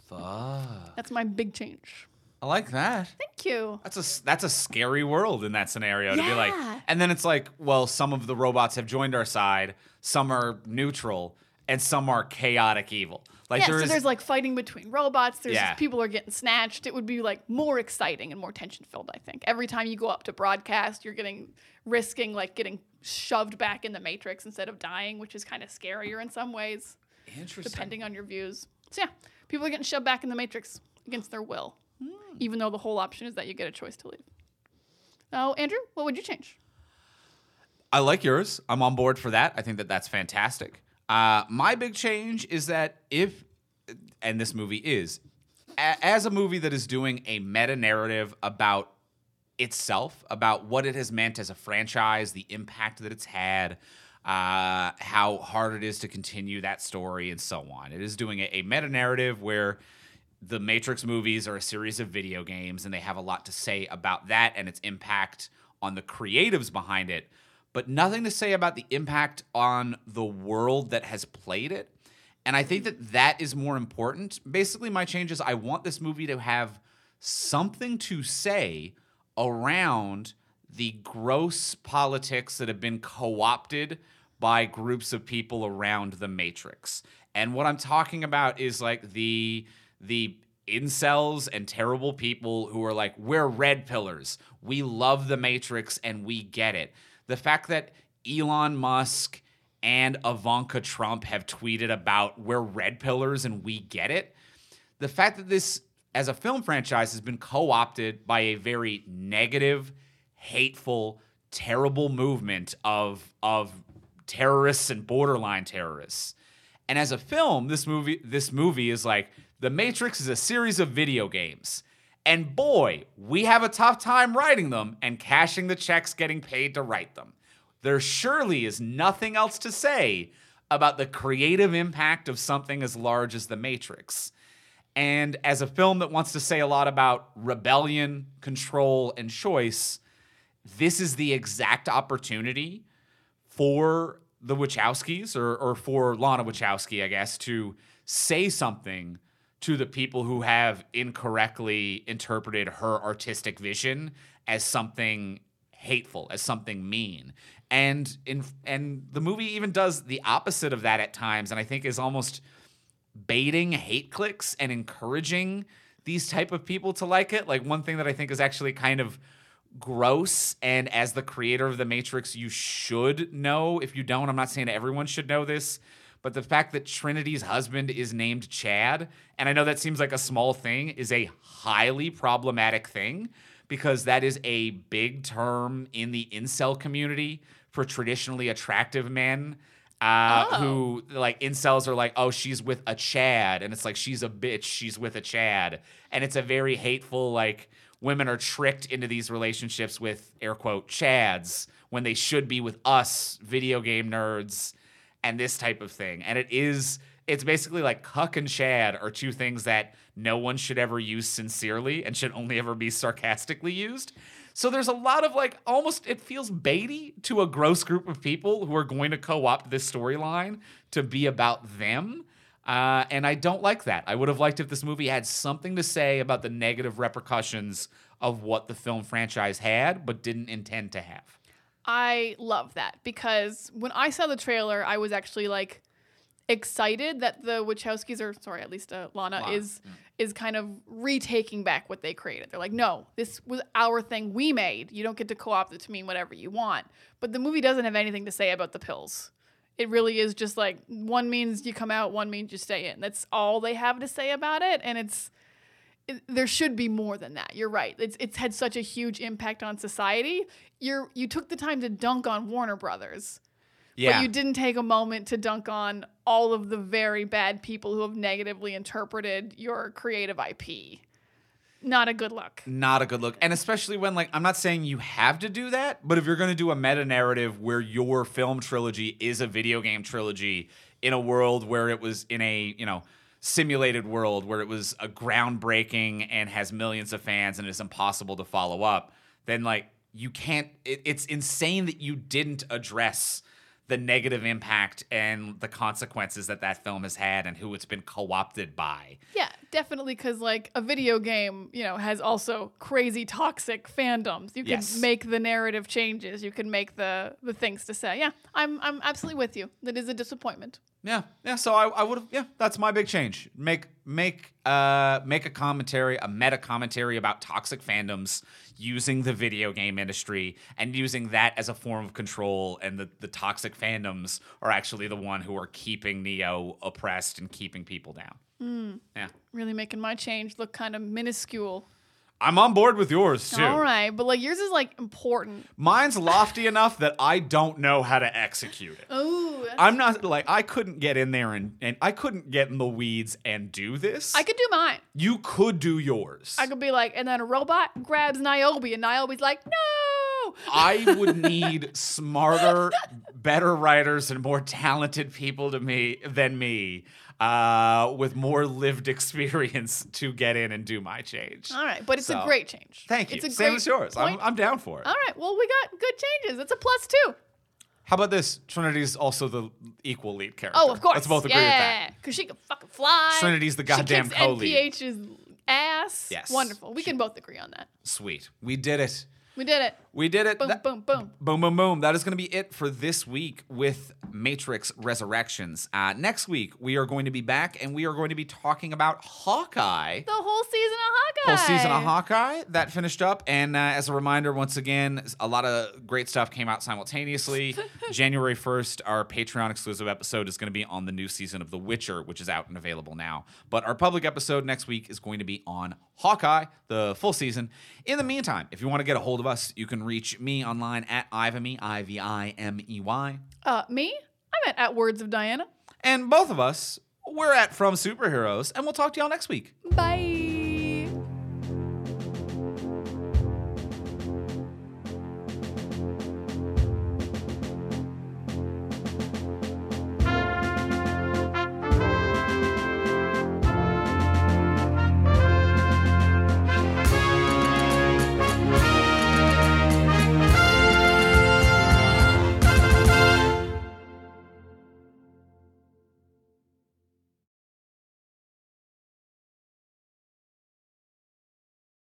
Fuck. That's my big change. I like that. Thank you. That's a scary world in that scenario to be like. And then it's like, well, some of the robots have joined our side, some are neutral, and some are chaotic evil. Like there's like fighting between robots. There's Yeah. people are getting snatched. It would be like more exciting and more tension filled, I think. Every time you go up to broadcast, you're risking like getting shoved back in the Matrix instead of dying, which is kind of scarier in some ways. Interesting. Depending on your views. So yeah, people are getting shoved back in the Matrix against their will. Even though the whole option is that you get a choice to leave. Oh, Andrew, what would you change? I like yours. I'm on board for that. I think that's fantastic. My big change is that and this movie is, as a movie that is doing a meta-narrative about itself, about what it has meant as a franchise, the impact that it's had, how hard it is to continue that story, and so on. It is doing a meta-narrative where the Matrix movies are a series of video games, and they have a lot to say about that and its impact on the creatives behind it, but nothing to say about the impact on the world that has played it. And I think that is more important. Basically, my change is I want this movie to have something to say around the gross politics that have been co-opted by groups of people around the Matrix. And what I'm talking about is like the incels and terrible people who are like, we're red pillars. We love the Matrix and we get it. The fact that Elon Musk and Ivanka Trump have tweeted about we're red pillars and we get it. The fact that this, as a film franchise, has been co-opted by a very negative, hateful, terrible movement of terrorists and borderline terrorists. And as a film, this movie is like, The Matrix is a series of video games. And boy, we have a tough time writing them and cashing the checks getting paid to write them. There surely is nothing else to say about the creative impact of something as large as The Matrix. And as a film that wants to say a lot about rebellion, control, and choice, this is the exact opportunity for the Wachowskis, or for Lana Wachowski, I guess, to say something to the people who have incorrectly interpreted her artistic vision as something hateful, as something mean. And the movie even does the opposite of that at times, and I think is almost baiting hate clicks and encouraging these type of people to like it. Like, one thing that I think is actually kind of gross, and as the creator of The Matrix, you should know. If you don't, I'm not saying everyone should know this, but the fact that Trinity's husband is named Chad, and I know that seems like a small thing, is a highly problematic thing, because that is a big term in the incel community for traditionally attractive men. Who, like, incels are like, oh, she's with a Chad, and it's like, she's a bitch, she's with a Chad. And it's a very hateful, like, women are tricked into these relationships with, air quote, Chads, when they should be with us, video game nerds, and this type of thing. And it's basically like cuck and Chad are two things that no one should ever use sincerely and should only ever be sarcastically used. So there's a lot of, like, almost, it feels baity to a gross group of people who are going to co-opt this storyline to be about them. And I don't like that. I would have liked if this movie had something to say about the negative repercussions of what the film franchise had, but didn't intend to have. I love that, because when I saw the trailer, I was actually, like, excited that the Wachowskis, or sorry, at least Lana, is kind of retaking back what they created. They're like, no, this was our thing we made. You don't get to co-opt it to mean whatever you want. But the movie doesn't have anything to say about the pills. It really is just like, one means you come out, one means you stay in. That's all they have to say about it. And there should be more than that. You're right. It's had such a huge impact on society. You took the time to dunk on Warner Brothers. Yeah. But you didn't take a moment to dunk on all of the very bad people who have negatively interpreted your creative IP. Not a good look. Not a good look. And especially when, like, I'm not saying you have to do that, but if you're going to do a meta-narrative where your film trilogy is a video game trilogy in a world where it was in a, simulated world where it was a groundbreaking and has millions of fans and it's impossible to follow up, then, like, you can't, it's insane that you didn't address the negative impact and the consequences that film has had and who it's been co-opted by. Yeah, definitely, because, like, a video game, has also crazy toxic fandoms. You can make the narrative changes. You can make the things to say. Yeah, I'm absolutely with you. That is a disappointment. Yeah. So I would have. Yeah, that's my big change. Make a commentary, a meta commentary about toxic fandoms using the video game industry and using that as a form of control. And the toxic fandoms are actually the one who are keeping Neo oppressed and keeping people down. Yeah. Really making my change look kind of minuscule. I'm on board with yours, too. All right, but, like, yours is, like, important. Mine's lofty enough that I don't know how to execute it. Ooh. I'm not, like, I couldn't get in there and I couldn't get in the weeds and do this. I could do mine. You could do yours. I could be like, and then a robot grabs Niobe, and Niobe's like, no! I would need smarter, better writers and more talented people than me. With more lived experience to get in and do my change. All right, but it's a great change. Thank you. It's a Same great as yours. point. I'm down for it. All right, well, we got good changes. It's a +2. How about this? Trinity's also the equal lead character. Oh, of course. Let's both agree with that. Yeah, because she can fucking fly. Trinity's the goddamn co-lead. She kicks NPH's ass. Yes. Wonderful. We can both agree on that. Sweet. We did it. We did it. We did it. Boom, boom, boom. Boom, boom, boom. That is going to be it for this week with Matrix Resurrections. Next week, we are going to be back, and we are going to be talking about Hawkeye. The whole season of Hawkeye. Whole season of Hawkeye. That finished up. And as a reminder, once again, a lot of great stuff came out simultaneously. January 1st, our Patreon-exclusive episode is going to be on the new season of The Witcher, which is out and available now. But our public episode next week is going to be on Hawkeye, the full season. In the meantime, if you want to get a hold of us, you can can reach me online at Ivimey, Ivimey. Me? I'm at Words of Diana. And both of us, we're at From Superheroes, and we'll talk to y'all next week. Bye.